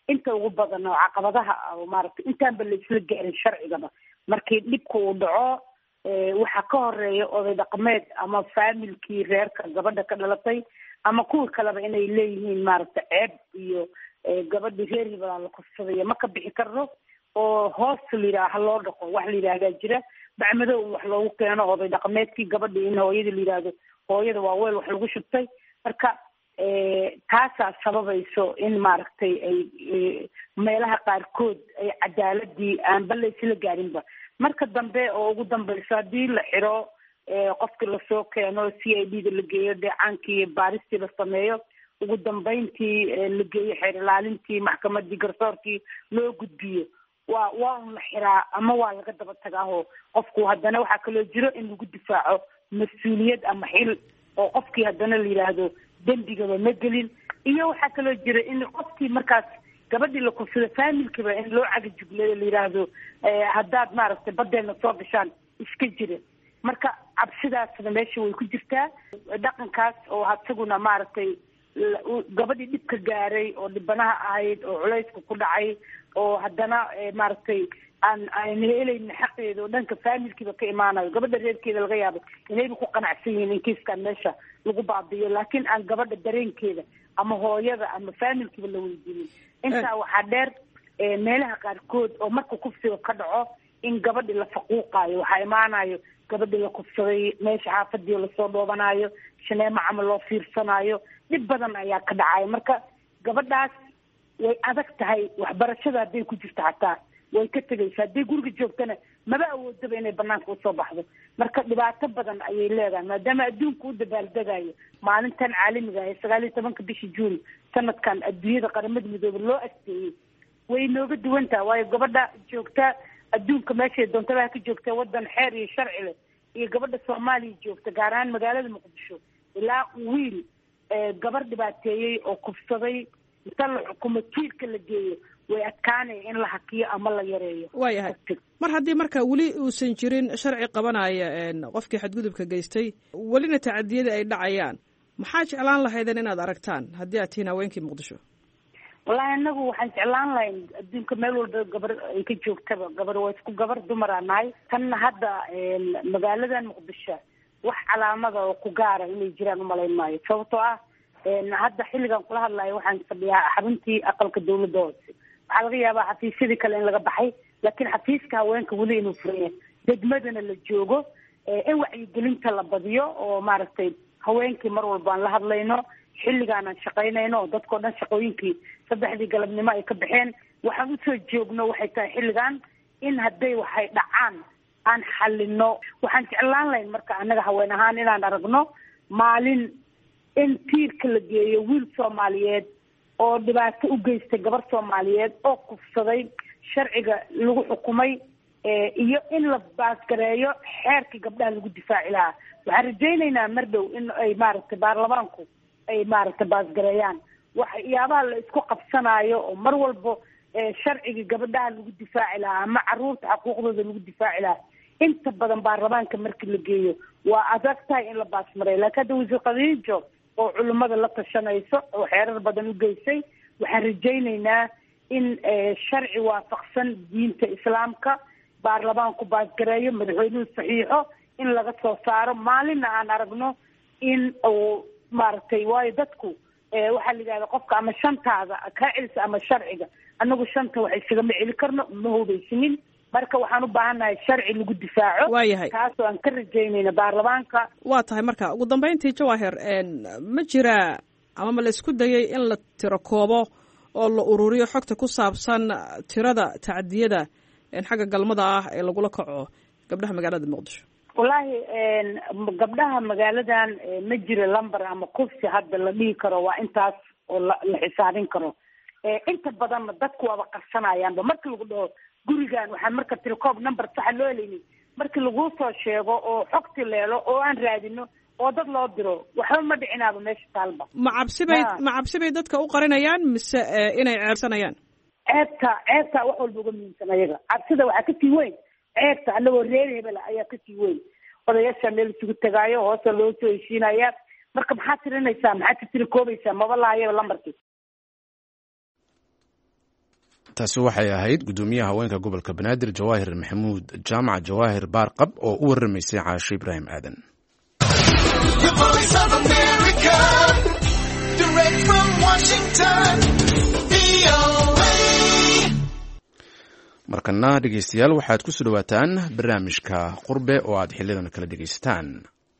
Speaker 12: inta ugu badan oo caqabadaha oo maaragtay intaanba la isla gaarin sharcigaba markii dhibka uu dhaco waxaa ka horeeya oday dhaqameed ama faamilkii reerka gabadha ka dhalatay ama kuwa kaleba inay leeyihiin maaragtay ceeb iyo gabadhii reer hibalaa la kufsadaya ma ka bixi karno oo hoos la yidhaha loo dhaqo wax la yidhaahdaa jira bacmadow in wax loogu keeno oday dhaqameedkii gabadhii in hooyada la yidhaahdo hooyada waa weel wax lagu shubtay marka taasaa sababayso in maaragtay ay meelaha qaarkood ay cadaaladii aanba la isla gaarinba marka dambe oo ugu dambayso haddii la xiro qofkii lasoo keeno CID da la geeyo deecaankii baaristii la sameeyo ugu dambeyntii la geeyo xeer ilaalintii maxkamadii garsoorkii loo gudbiyo waa un la xiraa ama waa laga daba tagaaho qofku haddana waxaa kaloo jiro in lagu difaaco mas-uuliyad ama xil oo qofkii haddana la yidhaahdo dembigaba ma gelin iyo waxaa kaloo jira in qofkii markaas gabadhii la kufsado faamilkiiba in loo cagajugleeyo la yidhaahdo haddaad maaragtay badeelna soo gashaan iska jira marka cabsidaasna meesha way ku jirtaa dhaqankaas oo isaguna maaragtay gabadhii dhibka gaaray oo dhibanaha ahayd oo culayska ku dhacay oo haddana maaragtay aan helaynin xaqeeda oo dhanka faamilkiiba ka imaanayo gabadha reerkeeda laga yaabo inayba ku qanacsan yihiin in kiiskan meesha lagu baabiyo laakiin aan gabadha dareenkeeda ama hooyada ama faamilkiiba la weydiinin intaa waxaa dheer meelaha qaarkood oo marka kufsiga ka dhaco in gabadhi la faquuqaayo waxaa imaanayo gabadhi la kufsaday meesha xaafadii lasoo dhoobanayo shaneemo camal loo fiirsanaayo dhib badan ayaa ka dhacayo marka gabadhaas way adag tahay waxbarashada hadday ku jirto xataa way ka tegaysa hadday guriga joogtana maba awoodaba inay banaanka usoo baxdo marka dhibaato badan ayay leedahay maadaama adduunka u dabaaldegayo maalintan caalamiga ee 19 bishii juun sanadkan adduunyada qaramada midoobay loo asteeyey way nooga duwan tahay waayo gabadha joogta adduunka meeshay doontaba ka joogta wadan xeer iyo sharci leh iyo gabadha Soomaaliya joogta gaar ahaan magaalada Muqdisho ilaa wiil gabar dhibaateeyay oo kufsaday inta la xukumo tiirka la geeyo way adkaanay in la hakiyo ama la yareeyo
Speaker 13: waayahay mar haddii marka weli uusan jirin sharci qabanaya qofkii xadgudubka geystay welina tacadiyada ay dhacayaan maxaa jeclaan lahaydeen inaad aragtaan haddii aad tihiin haweenkii Muqdisho
Speaker 12: wallahi anagu waxaan jeclaan lahayn adduunka meel walba gabar ay ka joogtaba gabar waa isku gabar dumar aan nahay tan hadda magaaladan Muqdisho wax calaamada oo ku gaara inay jiraan umalayn maayo sababtoo ah hadda xilligan kula hadlayo waxaan fadhiyaa xaruntii aqalka dawladda hoose waxaa laga yaabaa xafiisyadii kale in laga baxay laakiin xafiiska haweenka weli inuu furan yahay degmadana la joogo in wacyigelinta la badiyo oo maaragtay haweenkii mar walba aan la hadlayno xilligaan aan shaqaynayno oo dadkao dhan shaqooyinkii 3 galabnimo ay ka baxeen waxaan usoo joogno waxay tahay xilligan in hadday waxay dhacaan aan xalino waxaan jeclaan lahayn marka annaga haween ahaan inaan aragno maalin in tiirka la geeyo wiil Soomaaliyeed oo dhibaato u geystay gabar Soomaaliyeed oo kufsaday sharciga lagu xukumay iyo in la baasgareeyo xeerkii gabdhaha lagu difaaci lahaa waxaan rajaynaynaa mar dhow in ay maaragtay baarlamaanku ay maaragtay baasgareeyaan waxyaabaha la isku qabsanayo oo mar walba sharcigii gabadhaha lagu difaaci lahaa ama caruurta xuquuqdooda lagu difaaci lahaa inta badan baarlamaanka markii la geeyo waa adag tahay in la baasmareeyo laakiin hadda wasiir Khadiijo oo culimada la tashanayso oo xeerar badan u geysay waxaan rajaynaynaa in sharci waafaqsan diinta islaamka baarlamaanku baasgareeyo madaxweynuhu saxiixo in laga soo saaro maalinna aan aragno in uu maaragtay waayo dadku waxaa la yidhahda qofka ama shantaada ka celisa ama sharciga anagu shanta wax isagama celi karno ma hubaysinin marka waxaan u baahannahay sharci lagu difaaco
Speaker 13: waayahay
Speaker 12: taasoo aan ka rajaynayna baarlamaanka
Speaker 13: waa tahay marka ugu dambeyntii Jawaahir ma jira ama ma la isku dayay in la tiro koobo oo la ururiyo xogta ku saabsan tirada tacadiyada xagga galmada ah ee lagula kaco gabdhaha magaalada Muqdisho
Speaker 12: wallahi gabdhaha magaaladan ma jiro lambar ama kufsi hadda la dhihi karo waa intaas oo la xisaabin karo inta badan dadku waaba qarsanayaanba markii lagu dhaho gurigan waxaan marka tirkoob number sax loo helaynin markii lagu soo sheego oo xogti leelo oo aan raadino oo dad loo diro waxba ma dhicinaaba meesha taalba
Speaker 13: ma cabsibay dadka u qarinayaan mise inay ceebsanayaan
Speaker 12: ceebta wax walba uga muhiimsan ayaga cabsida waxaa kasii weyn ceebta anagoo reer hebela ayaa kasii weyn odayaasha meel isugu tagaayo hoose loo soo heshiinaya marka maxaad tirinaysaa maxaad tirikoobaysaa maba lahayo lambarkii
Speaker 1: taasi waxay ahayd gudoomiyaha haweenka gobolka banaadir jawaahir maxamuud jaamac jawaahir baarqab oo u waramaysay caasho ibraahim aadan. markana dhegeystayaal waxaad ku soo dhawaataan barnaamijka qurbe oo aad xilidan kala dhegeysataan.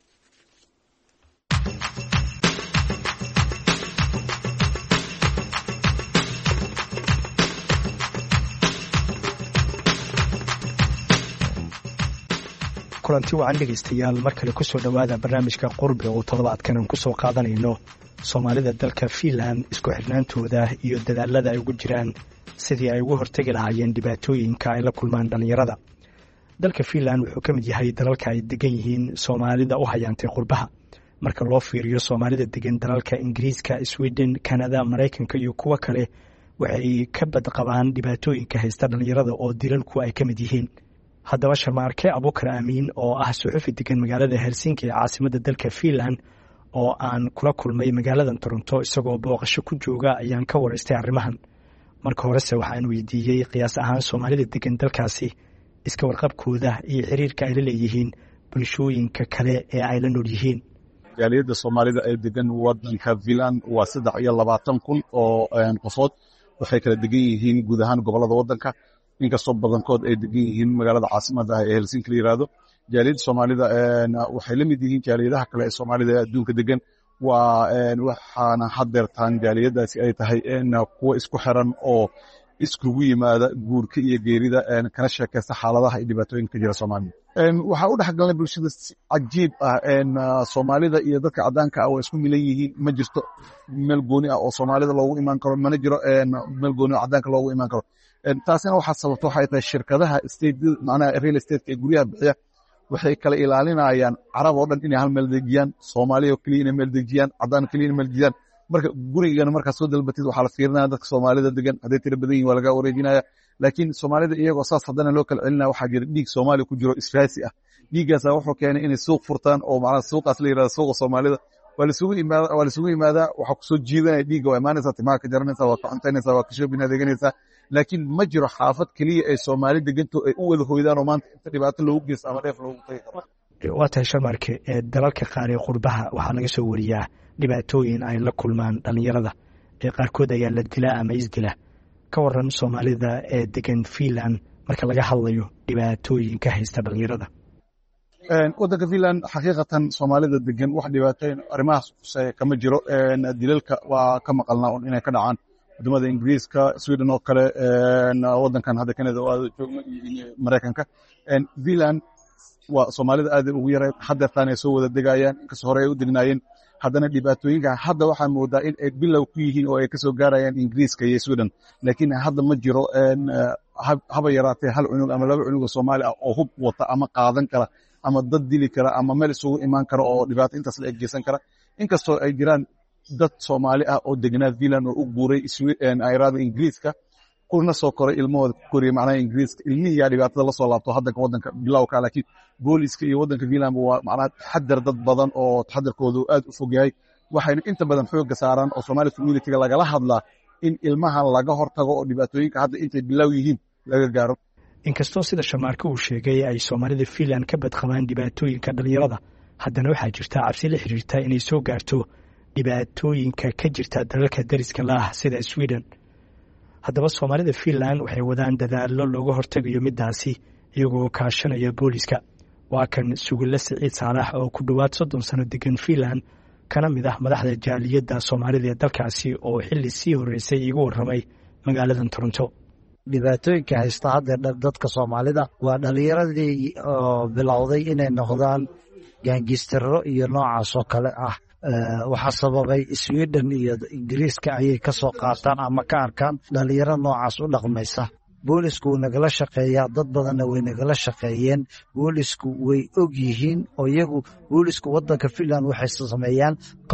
Speaker 14: kulanti wacan dhegeystayaal mar kale kusoo dhowaada barnaamijka qurbe oo toddobaadkan aan kusoo qaadanayno soomaalida dalka Finland isku xirnaantooda iyo dadaalada ay ugu jiraan sidii ay ugu hortagi lahaayeen dhibaatooyinka ay la kulmaan dhalinyarada. dalka Finland wuxuu ka mid yahay dalalka ay degan yihiin soomaalida u hayaantay qurbaha marka loo fiiriyo soomaalida degan dalalka Ingiriiska, Sweden, Canada, Mareykanka iyo kuwa kale waxay ka badqabaan dhibaatooyinka haysta dhalinyarada oo dilalku ay ka mid yihiin. haddaba Sharmaarke Abuukar Amiin oo ah suxufi degan magaalada Helsinki ee caasimadda dalka Finland oo aan kula kulmay magaalada Toronto isagoo booqasho ku jooga ayaan ka waraystay arrimahan. marka horese waxaan weydiiyey qiyaas ahaan soomaalida degan dalkaasi iska warqabkooda iyo xiriirka ay la leeyihiin bulshooyinka kale ee ay la nool yihiin.
Speaker 15: jaaliyadda soomaalida ee degan wadanka Finland waa 23,000 oo qofood waxay kala degan yihiin guud ahaan gobolada wadanka inkastoo badankood ay degan yihiin magaalada caasimadda ah ee Helsinki la yiraahdo. jaaliyadda soomaalida waxay la mid yihiin jaaliyadaha kale ee soomaalida ee adduunka degan waxaana hadeertaan jaaliyadaasi ay tahay kuwa isku xiran oo iskugu yimaada guurka iyo geerida kana sheekaysta xaaladaha iyo dhibaatooyinka ka jira Soomaaliya. waxaa u dhexgalnay bulshada cajiib ah Soomaalida iyo dadka cadaanka ah oo isku milan yihiin ma jirto meel gooni ah oo Soomaalida loogu iman karo mana jiro meel gooni oo cadaanka loogu iman karo. taasina waxaa sababta waxay tahay shirkadaha macnaha real estate ee guryaha bixiya waxay kala ilaalinayaan carab oo dhan inay hal meel dejiyaan, Soomaaliya oo kaliya inay meel dejiyaan, cadaan kaliya inay meel dejiyaan. marka gurigana markaa soo dalbatid waxaa la fiirinaya dadka Soomaalida degan hadday tiro badan yihiin waa laga wareejinaya. laakiin Soomaalida iyagoo saas haddana loo kala celinaya waxaa jira dhiig Soomaali ku jiro israasi ah. dhiiggaasa wuxuu keenay inay suuq furtaan oo macnaha suuqaas la yiraahdo suuqa Soomaalida. waa la isugu yimaada waxaa kusoo jiidanaya dhiigga waa imaanaysaa timaha ka jaranaysaa waa ka cuntaynaysaa waa ka shoobin adeeganaysaa. laakiin ma jiro xaafad kaliya ay Soomaali deganto ay u wada hoydaan oo maanta inta dhibaato loogu geysto ama dheef loogu tagi karo.
Speaker 14: waa tahay Sharmaarke dalalka qaar ee qurbaha waxaa laga soo wariyaa dhibaatooyin ay la kulmaan dhalinyarada ee qaarkood ayaa la dilaa ama isdila. ka waran Soomaalida ee degan Finland marka laga hadlayo dhibaatooyinka haysta dhalinyarada.
Speaker 15: wadanka Finland xaqiiqatan Soomaalida degan wax dhibaatooyin arrimahaas kama jiro. dilalka waa ka maqalnaa inay ka dhacaan wadamada Ingiriiska, Sweden oo kale wadankan hadda Canada oo aad joogno iyo Mareykanka. Finland waa Soomaalida aad ugu yaray hadeertaan ay soo wada degayaan inkastoo hore ay u dirinaayeen haddana dhibaatooyinka hadda waxaa moodaa in ay bilow ku yihiin oo ay kasoo gaarayaan Ingiriiska iyo Sweden. laakiin hadda ma jiro haba yaraatee hal cunug ama laba cunug oo Soomaali ah oo hub wata ama qaadan kara ama dad dili kara ama meel isugu imaan kara oo dhibaato intaas la egeysan kara. inkastoo ay jiraan dad Soomaali ah oo deganaa Finland oo u guuray ayraada Ingiriiska kuna soo koray ilmahooda ku koriyay macnaha Ingiriiska ilmihiya dhibaatada la soo laabto hadda wadanka bilowka. laakiin booliska iyo wadanka Finland waa macnaha taxadar dad badan oo taxadarkoodu aad u fog yahay. waxayna inta badan xooga saaraan oo Somali community-ga lagala hadlaa in ilmaha laga hortago oo dhibaatooyinka hadda intay bilow yihiin laga gaaro.
Speaker 14: inkastoo sida Sharmaarke uu sheegay ay Soomaalida Finland ka badqabaan dhibaatooyinka dhalinyarada haddana waxaa jirta cabsi la xiriirta inay soo gaarto dhibaatooyinka ka jirta dalalka dariska la ah sida Sweden. haddaba Soomaalida Finland waxay wadaan dadaallo looga hortagayo midaasi iyagoo kaashanaya booliska. waa kan Sugulle Siciid Saalax oo ku dhowaad 30 sano degan Finland kana mid ah madaxda jaaliyadda Soomaalida ee dalkaasi oo xilli sii horeysay igu warramay magaalada Toronto.
Speaker 16: dhibaatooyinka haysta hadda dadka Soomaalida waa dhalinyaradii oo bilowday inay noqdaan gaangistaro iyo noocaas oo kale ah. waxaa sababay Sweden iyo Ingiriiska ayay ka soo qaataan ama ka arkaan dhalinyaro noocaas u dhaqmaysa. boolisku wuu nagala shaqeeyaa dad badanna way nagala shaqeeyeen. boolisku way og yihiin oo iyagu boolisku wadanka Finland waxay sameeyaan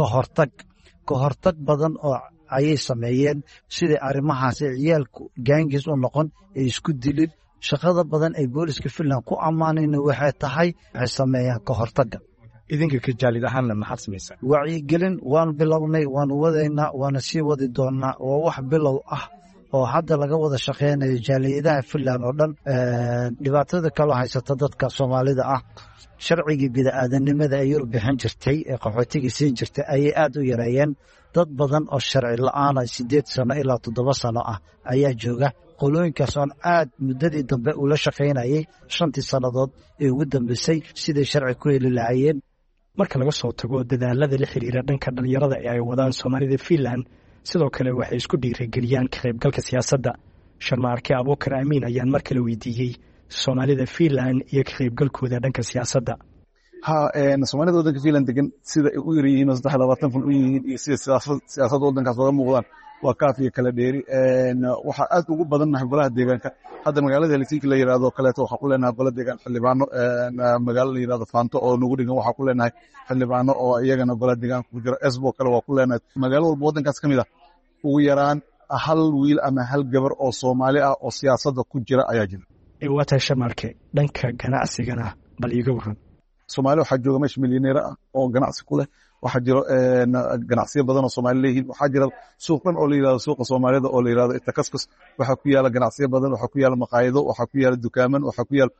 Speaker 16: ka hortag badan oo ayay sameeyeen sidii arrimahaas ciyaalku gaangis u noqon ay isku dilin. shaqada badan ay booliska Finland ku ammaanayna waxay tahay waxay sameeyaan ka hortagga.
Speaker 14: idinka ka jaalid ahaanna maxaad samaysaa?
Speaker 16: wacyigelin waan bilownay waan wadaynaa waana sii wadi doonaa. waa wax bilow ah oo hadda laga wada shaqeynayo jaaliyadaha Finland oo dhan. Dhibaatada kale haysata dadka Soomaalida ah sharcigii bid'aadanimada ay Yurub bixin jirtay ee qaxootiga siin jirtay ayay aad u yareeyeen. Dad badan oo sharci la'aan ah 8 sano ilaa 7 sano ah ayaa jooga. qolooyinkaas oo aad muddadii dambe ula shaqeynayay 5 sanadood ee ugu dambeysay sidii sharci ku heli lahaayeen.
Speaker 14: Marka laga soo tago dadaalada la xiriira dhanka dhalinyarada ee ay wadaan Soomaalida Finland, sidoo kale waxay isku dhiirigeliyaan ka qaybgalka siyaasadda. Sharmaarke Abuukar Amiin ayaan mar kale weydiiyey Soomaalida Finland iyo ka qaybgalkooda dhanka siyaasadda.
Speaker 15: Soomaalida waddanka Finland degan sida ay u yiriin 23 kun u yihiin iyo sida siyaasadda waddankaas uga muuqdaan waa kaafiya kala dheeri. Waxa aad ugu badannahay golaha deegaanka. Hadda magaalada Helsinki la yiraahdo kaleeto waxa ku leenahay golaha deegaan xildhibaano. Magaalada la yiraahdo Fanto oo nagu dhigan waxa ku leenahay xildhibaano oo iyagana golaha deegaanka ku jira. Esbo kale waa ku leenahay. Magaalo walba waddankaas kamid ah ugu yaraan hal wiil ama hal gabar oo Soomaali ah oo siyaasadda ku jira ayaa jira.
Speaker 14: Waa tahay Sharmaarke dhanka ganacsigana bal iga waran.
Speaker 15: Soomaali waxa jooga meesha milyaneer ah oo ganacsi ku leh. Waxa jiro ganacsiyo badan oo Soomaali leeyihiin. Waxa jira suuq dhan oo la yiraahdo suuqa Soomaalida oo la yiraahdo Itakaskus. Waxa ku yaala ganacsiyo badan, waxa ku yaala maqaayado, waxa ku yaala dukaaman, waxa ku yaala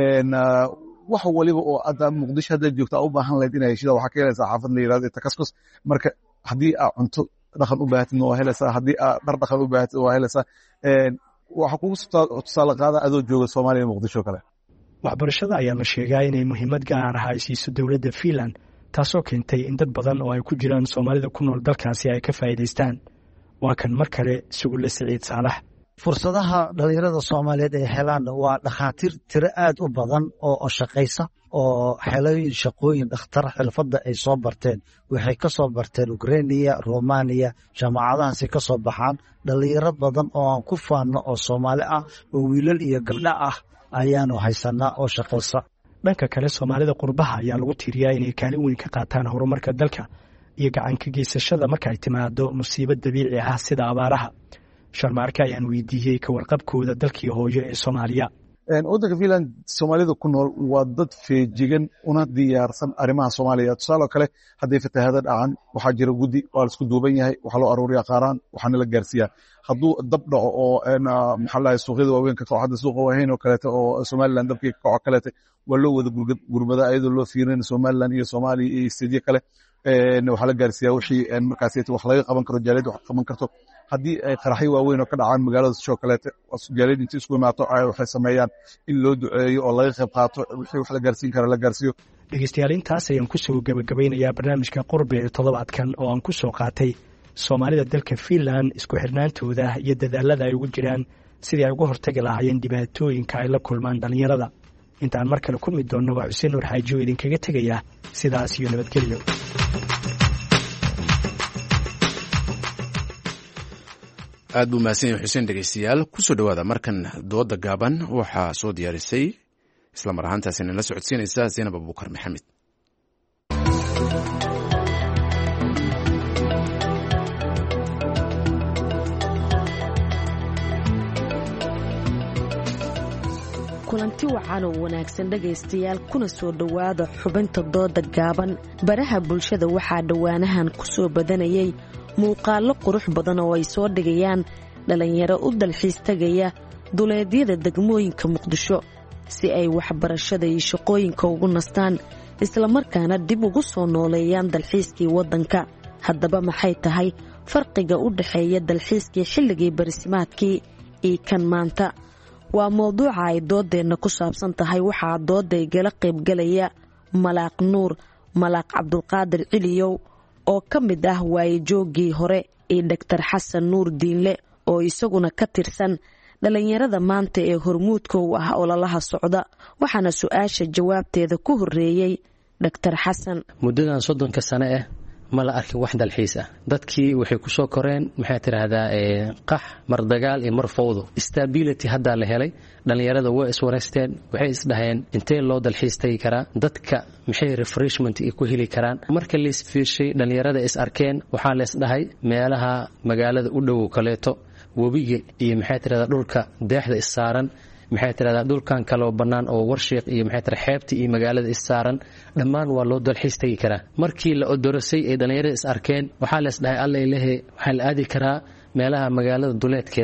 Speaker 15: wax waliba oo hadda Muqdisho hadda joogta u baahan lahayd inay heshida waxa ka helaysaa xaafad la yiraahdo Itakaskus. Marka haddii aad cunto dhaqan u baahatid waa helaysaa, haddii aad dhar dhaqan u baahatid waa helaysaa. Waxa kugu tusaale qaada adoo jooga Soomaaliya Muqdisho kale.
Speaker 14: Waxbarashada ayaa la sheegaa inay muhiimad gaar ah ay siiso dowladda Finland, taasoo keentay in dad badan oo ay ku jiraan Soomaalida ku nool dalkaasi ay ka faa'iidaystaan. Waa kan mar kale Sugulle Siciid Saalax.
Speaker 16: Fursadaha dhalinyarada Soomaaliyeed ay helaan waa dhakhaatiir tiro aad u badan oo shaqaysa oo helay shaqooyin dhakhtar xirfadda ay soo barteen. Waxay ka soo barteen Ukraine, Romania, jaamacadahaasi ka soo baxaan dhalinyaro badan oo aan ku faano oo Soomaali ah oo wiilal iyo gabdho ah ayaanu haysanaa oo shaqaysa.
Speaker 14: Dhanka kale Soomaalida qurbaha ayaa lagu tiiriyaa inay kaalin weyn ka qaataan horumarka dalka iyo gacan ka geysashada marka ay timaado musiibo dabiici ah sida abaaraha. Sharmaarke ayaan weydiiyey ka warqabkooda dalkii hooyo ee Soomaaliya.
Speaker 15: Waddanka Finland Soomaalida ku nool waa dad feejigan una diyaarsan arrimaha Soomaaliya. Tusaale kale haddii fatahaada dhacan waxaa jira guddi waa la isku duuban yahay, waxaa loo aruuriyaa qaaraan, waxaana la gaarsiiyaa. Hadduu dab dhaco oo maxaa la suuqyada waaweyn ka kaco hadda suuqa waaweyn oo kaleeto oo Somaliland dabkii ka kaco kaleeto waa loo wada gurmada iyadoo loo fiirin Somaliland iyo Soomaaliya iyo sidii kale waxaa la gaarsiiyaa wixii markaas wax laga qaban karo jaaliyad wax qaban karto. Haddii ay qaraxyo waaweyn oo ka dhacaan magaalada sidoo kaleeto jaaliyad intii isku imaato waxay sameeyaan in loo duceeyo oo laga qayb qaato wixii wax la gaarsiin karo la gaarsiiyo.
Speaker 14: Dhegeystayaal intaas ayaan ku soo gabagabeynayaa barnaamijka Qurbe ee toddobaadkan oo aan ku soo qaatay Soomaalida dalka Finland isku xirnaantooda iyo dadaalada ay ugu jiraan sidii ay uga hortagi lahaayeen dhibaatooyinka ay la kulmaan dhalinyarada. Intaan mar kale kulmi doonno waa Xuseen Nuur Xaaji oo idinkaga tegaya sidaas iyo nabadgelyo.
Speaker 1: aad buu mahadsan yahay Xuseen. Dhegeystayaal kusoo dhawaada markan dooda gaaban waxaa soo diyaarisay isla mar ahaantaasina la socodsiinaysa Zainab Abuukar Maxamed.
Speaker 17: kulanti wacan oo wanaagsan dhegaystayaal kuna soo dhowaada xubinta dooda gaaban. Baraha bulshada waxaa dhowaanahan ku soo badanayay muuqaallo qurux badan oo ay soo dhigayaan dhalinyaro u dalxiis tagaya duleedyada degmooyinka Muqdisho si ay waxbarashada iyo shaqooyinka ugu nastaan islamarkaana dib ugu soo nooleeyaan dalxiiskii waddanka. Haddaba maxay tahay farqiga u dhexeeya dalxiiskii xilligii barisimaadkii iyo kan maanta? waa mowduuca ay doodeenna ku saabsan tahay. waxaa dooda igala qaybgalaya Malaaq Nuur, Malaaq Cabdulqaadir Ciliyow oo ka mid ah waayajoogii hore iyo Dr. Xasan Nuur Diinle oo isaguna ka tirsan dhalinyarada maanta ee hormuudka u ah ololaha socda. waxaana su-aasha jawaabteeda ku horeeyey Dr. Xasan.
Speaker 18: muddadan 30 sano ah ma la arkin wax dalxiis ah. dadkii waxay ku soo koreen maxay tiraahdaa qax mar dagaal iyo mar fowdo. stability hadda la helay, dhalinyarada way iswareysteen, waxay isdhaheen intee loo dalxiis tagi karaa, dadka maxay refreshment ku heli karaan. marka la isfiishay dhalinyarada is arkeen waxaa la isdhahay meelaha magaalada u dhow kaleeto webiga iyo maxay tiraahdaa dhulka deexda is saaran, maxay tiraahdaa dhulkan kale oo bannaan oo warshiiq iyo maxay tiraahdaa xeebta iyo magaalada is saaran dhammaan waa loo dalxiis tagi karaa. markii la odorasay ee dhalinyarada is arkeen waxaa la isdhahay alla ilaahay waxaa la aadi karaa meelaha magaalada duleedkeeda ah.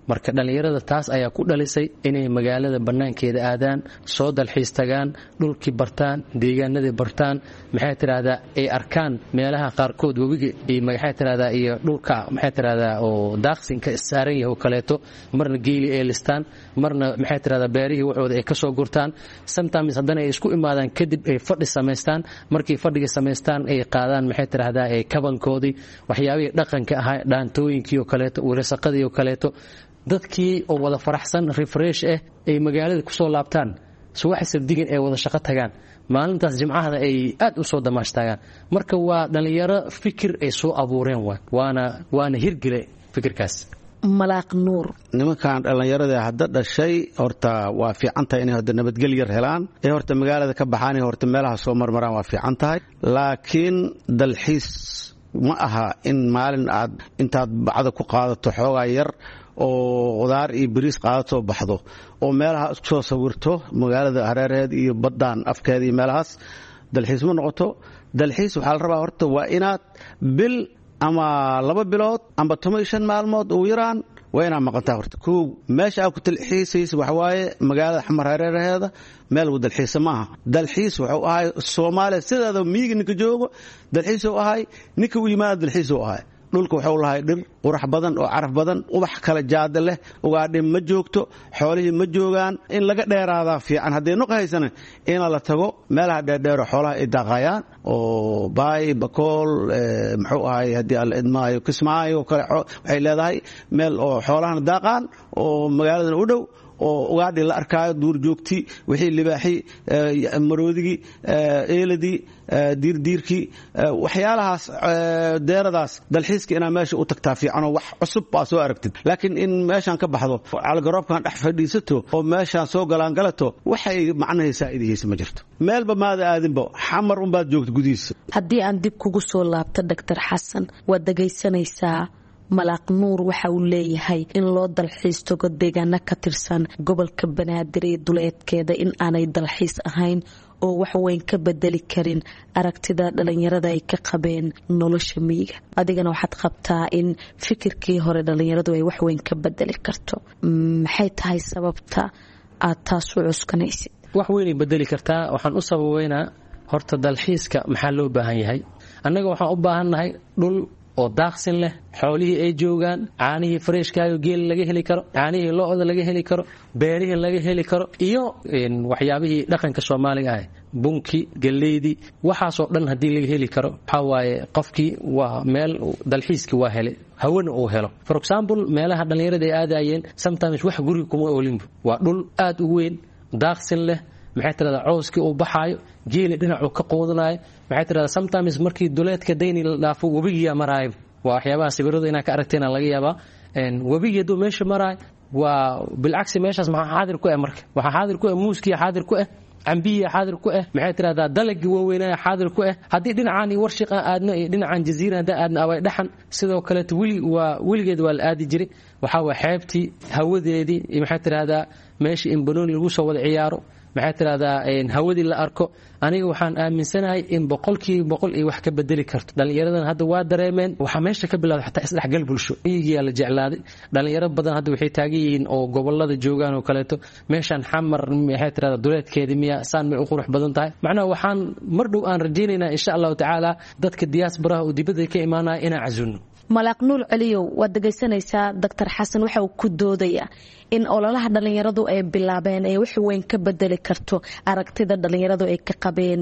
Speaker 18: marka dhallinyarada taas ayaa ku dhalisay inay magaalada bannaankeeda aadaan soo dalxiis tagaan dhulkii bartaan deegaanadii bartaan maxay tidhaahdaa ay arkaan meelaha qaarkood webiga iyo maxay tidhaahdaa iyo dhulka maxay tidhaahdaa oo daaqsinka saaran yahay oo kaleeto marna geeli ay listaan marna maxay tidhaahdaa beerihii waxooda ay ka soo gurtaan sometimes haddana ay isku imaadaan kadib ay fadhi samaystaan markii fadhiga samaystaan ay qaadaan maxay tidhaahdaa ay kabankoodii waxyaabihii dhaqanka ahaa dhaantooyinkii oo kaleeto welasaqadii oo kaleeto dadkii oo wada faraxsan refresh ah ay magaalada ku soo laabtaan subax sabdigan ay wada shaqo tagaan maalintaas jimcahada ay aad u soo damaashtaagaan marka waa dhallinyaro fikir ay soo abuureen waana hirgile fikirkaas
Speaker 17: malaaq nuur
Speaker 19: nimankan dhallinyarada hadda dhashay horta waa fiican tahay inay horta nabadgel yar helaan ee horta magaalada ka baxaan horta meelaha soo marmaraan waa fiican tahay laakiin dalxiis ma aha in maalin aad intaad bacda ku qaadato xoogaa yar oo qudaar iyo bariis qaadato baxdo oo meelaha isku soo sawirto magaalada hareeraheed iyo baddaan afkeeda iyo meelahaas dalxiis ma noqoto dalxiis waxaa la rabaa horta waa inaad bil ama 2 bilood amba 15 maalmood ugu yaraan waa inaad maqantaa horta kow meesha aad ku dalxiisaysa waxa waaye magaalada xamar hareeraheeda meel uu dalxiisa maaha dalxiis wuxuu ahay Soomaaliya sidaada miyiga ninka joogo dalxiis uu ahay ninka u yimaado dalxiis uu ahay dhulka wuxuu lahay dhir qurax badan oo caraf badan ubax kala jaada leh ugaadhin ma joogto xoolihii ma joogaan in laga dheeraada fiican haddii nuq haysana in la tago meelaha dheerdheer xoolaha ay daaqayaan oo baay bakool muxuu ahay haddii al idmaayo kismaayo kale waxay leedahay meel oo xoolahana daaqaan oo magaaladan u dhow oo ugaadhi la arkaayo duur joogti wixii libaaxi maroodigii eeladii diirdiirkii waxyaalahaas deeradaas dalxiiska inaa meesha u tagtaa fiicanoo wax cusub baa soo aragtid laakiin in meeshaan ka baxdo calgaroobkan dhex fadhiisato oo meeshaan soo galaangalato waxay macnahaysaa idihaysa ma jirto meelba maada aadinba xamar unbaad joogta gudihiisa
Speaker 17: haddii aan dib kugu soo laabto Dr. Xasan waad dhagaysanaysaa malaaq nuur waxa uu leeyahay in loo dalxiis tago deegaano ka tirsan gobolka Banaadir ee duleedkeeda in aanay dalxiis ahayn oo wax weyn ka bedeli karin aragtida dhalinyarada ay ka qabeen nolosha miyiga adigana waxaad qabtaa in fikirkii hore dhalinyaradu ay wax weyn ka bedeli karto maxay tahay sababta aad taas u cuskanaysid
Speaker 18: wax weyn ay bedeli kartaa waxaan u sababeynaa horta dalxiiska maxaa loo baahan yahay annaga waxaan u baahannahay dhul oo daaqsin leh xoolihii ay joogaan caanihii freeshkaayo geel laga heli karo caanihii lo'da laga heli karo beerihii laga heli karo iyo waxyaabihii dhaqanka Soomaaliga ah bunki galeedi waxaas oo dhan hadii laga heli karo waxa waaye qofkii waa meel dalxiiski waa hele hawana uu helo for example meelaha dhalinyarada ay aadayeen sometimes wax guriga kuma oolin waa dhul aad u weyn daaqsin leh maxay tirada cawski uu baxaayo geeli dhinacu ka qoodanayo maxay tirada sometimes markii duleedka deyni la dhaafo wabiga maraay waa waxyaabaha sawirada inaa ka aragteen laga yaabaa wabiga doo meesha maraay waa bilcagsi meeshaas maxaa xaadir ku ah marka waxa xaadir ku ah muuskiya xaadir ku ah cambiya xaadir ku ah maxay tirada dalagii waaweynaa xaadir ku ah hadii dhinacaan warshiqa aadna iyo dhinacaan jasiirada aadna away dhaxan sidoo kale wiligeed waa la aadi jiray waxa waa xeebtii hawadeedii maxay tirada meesha in banooni lagu soo wada ciyaaro maxay tirada hawadii la arko aniga waxaan aaminsanahay in 100% ay wax ka bedeli karto dhalinyaradan hadda waa dareemeen waxa meesha ka bilowday xataa isdhexgal bulsho iyaga la jeclaaday dhalinyaro badan hadda waxay taageeyeen oo gobolada joogaan oo kaleeto meeshan xamar maxay tirada duleedkeedii miya saan may u qurux badan tahay macnaha waxaan mar dhow aan rajaynaynaa insha Allah taala dadka diaspora oo dibadda ka imaanaya inaan casuuno
Speaker 17: malaaq nuur caliyow waad dhagaysanaysaa Dr. Xasan waxa uu ku doodayaa in ololaha dhalinyaradu ay bilaabeen ay wax weyn ka bedeli karto aragtida dhalinyaradu ay ka qabeen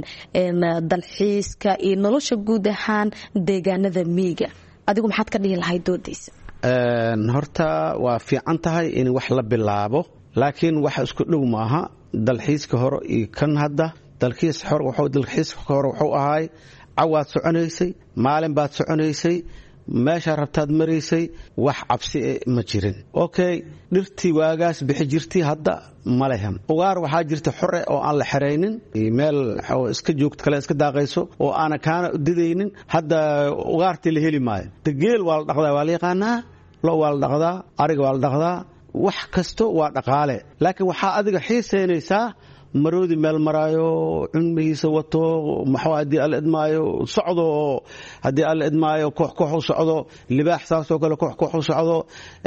Speaker 17: dalxiiska iyo nolosha guud ahaan deegaanada miyiga adigu maxaad ka dhihi lahayd doodaysa
Speaker 19: horta waa fiican tahay in wax la bilaabo laakiin wax isku dhow maaha dalxiiska hore iyo kan hadda dalxiiska hore wuxuu ahay cawaad soconaysay maalin baad soconaysay meesha rabtaad maraysay wax cabsi ma jirin okay dhirtii waagaas bixi jirtay hadda malehan ugaar waxaa jirta xore oo aan la xireynin meel iska joogto kale iska daaqayso oo aan kaana didaynin hadda ugaartii la heli maayo dageel waa la dhaqdaa waa la yaqaanaa lo waa la dhaqdaa ariga waa la dhaqdaa wax kasto waa dhaqaale laakiin waxaa adiga xiiseynaysaa maroodi meel maraayo cunmihiisa wato maxaa haddii alla idmaayo socdo oo haddii alla idmaayo koox koox u socdo libaax saasoo kale koox koox u socdo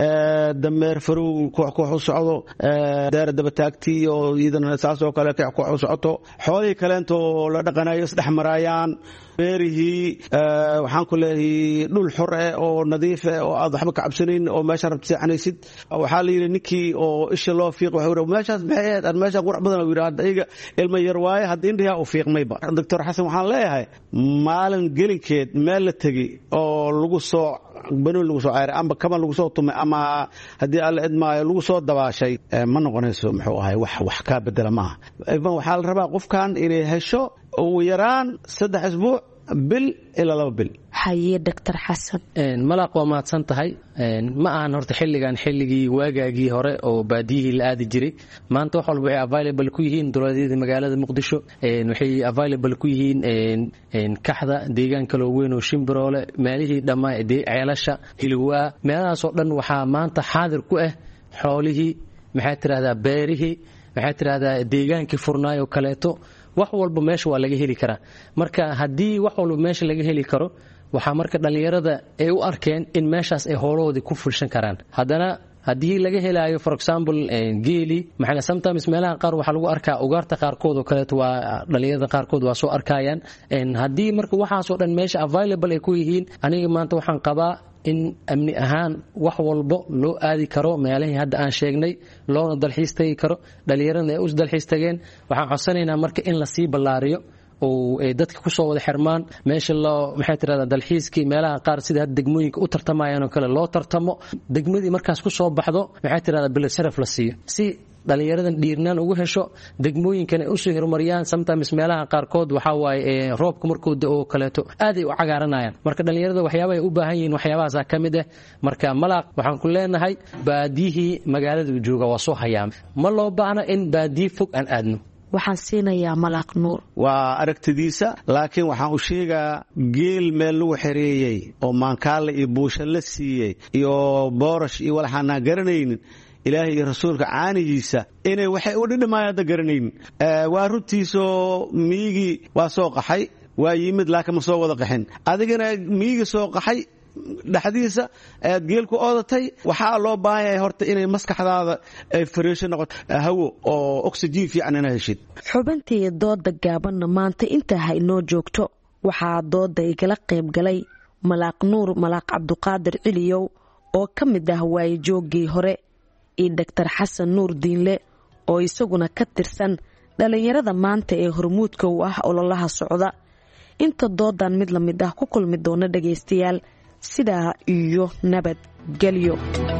Speaker 19: dameer farow koox koox u socdo deera dabataagtii oo iyadana saasoo kale koox koox u socoto xoolihii kaleentoo la dhaqanayo isdhex maraayaan beerihii waxaan ku leeyahay dhul xor eh oo nadiif eh oo aad waxba ka cabsanayn oo meesha rabta seexanaysid waxaa la yidhi ninkii oo isha loo fiiq waxa meeshaas maxay ahayd aan meesha qurux badan uu yidhi iyaga ilmo yar waaye hadda indhiyaa u fiiqmayba doctor xasan waxaan leeyahay maalin gelinkeed meel la tegi oo lagu soo banoon lagu soo ceyray amba kaban lagu soo tumay ama haddii alla idmaayo lagu soo dabaashay ma noqonayso muxuu ahay wax kaa bedela maaha waxaa la rabaa qofkan inay hesho ugu yaraan 3 isbuuc bil ilaa 2 bil
Speaker 17: haye doctor xasan
Speaker 18: malaaq waa mahadsan tahay ma ahan horta xilligan xilligii waagaagii hore oo baadiyihii la aadi jiray maanta wax walba waxay available ku yihiin dowladda magaalada muqdisho waxay available ku yihiin kaxda deegaan kale oo weyn oo Shimbiroole meelihii dhammaa ceelasha hilwaa meelahaas oo dhan waxaa maanta xaadir ku ah xoolihii maxay tiraahdaa beerihii maxay tiraahdaa deegaankii furnaayo kaleeto wax walba meesha waa laga heli karaa marka haddii wax walba meesha laga heli karo waxaa marka dhalinyarada ay u arkeen in meeshaas ay howlahoodii ku fulshan karaan haddana haddii laga helaayo for example geeli maxaa sometimes meelaha qaar waxaa lagu arkaa ugaarta qaarkood oo kaleeto waa dhalinyarada qaarkood waa soo arkayaan haddii marka waxaasoo dhan meesha available ay ku yihiin aniga maanta waxaan qabaa in amni ahaan wax walba loo aadi karo meelihii hadda aan sheegnay loona dalxiis tagi karo dhalinyarada ay u dalxiis tageen waxaan codsanaynaa marka in la sii ballaariyo oo ay dadka ku soo wada xirmaan meesha loo maxay tiraahdaa dalxiiskii meelaha qaar sida degmooyinka u tartamayaan oo kale loo tartamo degmadii markaas ku soo baxdo maxay tiraahdaa bilad sharaf la siiyo si dhalinyaradan dhiirnaan ugu hesho degmooyinkan ay u soo horumariyaan sometimes meelaha qaarkood waxa waaye roobka markuu oo kaleeto aad ay u cagaaranayaan marka dhalinyarada waxyaabo ay u baahan yihiin waxyaabahaas ka mid ah marka malaaq waxaan ku leenahay baadiyihii magaalada jooga waa soo hayaam ma loo baahna in baadiyi fog aan aadno
Speaker 17: waxaan siinayaa malaaq nuur
Speaker 19: waa aragtidiisa laakiin waxaan u sheegaa geel meel lagu xereeyey oo maankaale iyo buusha la siiyey iyo boorash iyo walaxaanaan garanaynin ilaahay iyo rasuulka caanigiisa inay waxay u dhidhimaayaan hadda garanaynin waa runtiisoo miyigii waa soo qaxay waa yimid laakiin ma soo wada qaxin adigana miyigii soo qaxay dhexdiisa aad geelku oodatay waxaa loo baahan yahay horta inay maskaxdaada ay fariisho noqoto hawo oo oxygen fiican ina heshid
Speaker 17: xubintii dooda gaabanna maanta intaa ha inoo joogto waxaa dooda igala qayb galay malaaq nuur malaaq cabduqaadir ciliyow oo ka mid ah waayajoogii hore iyo doctor xasan nuur diinle oo isaguna ka tirsan dhalinyarada maanta ee hormuudka u ah ololaha socda inta doodan mid la mid ah ku kulmi doona dhagaystayaal sidaa iyo nabadgelyo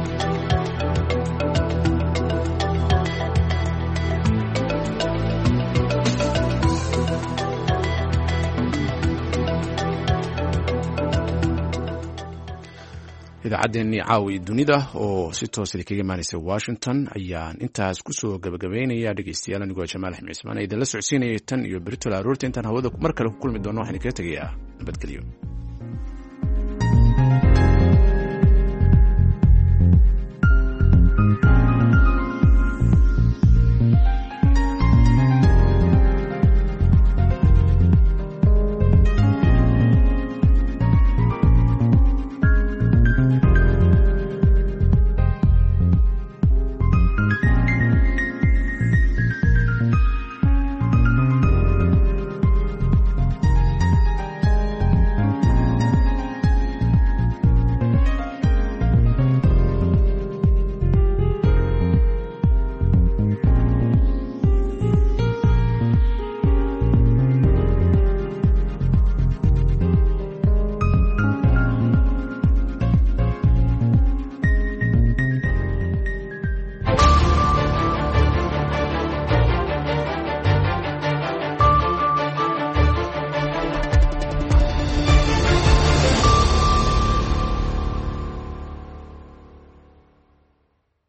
Speaker 1: idaacaddeenii caawi dunida oo si toos idinkaga imaanaysa washington ayaan intaas kusoo gabagabaynaya dhegaystayaal anigoo jamaal axmed cismaan idinla socodsiinayay tan iyo beritola aroorta intaan hawada mar kale ku kulmi doono waxaan idinkaga tegayaa nabadgelyo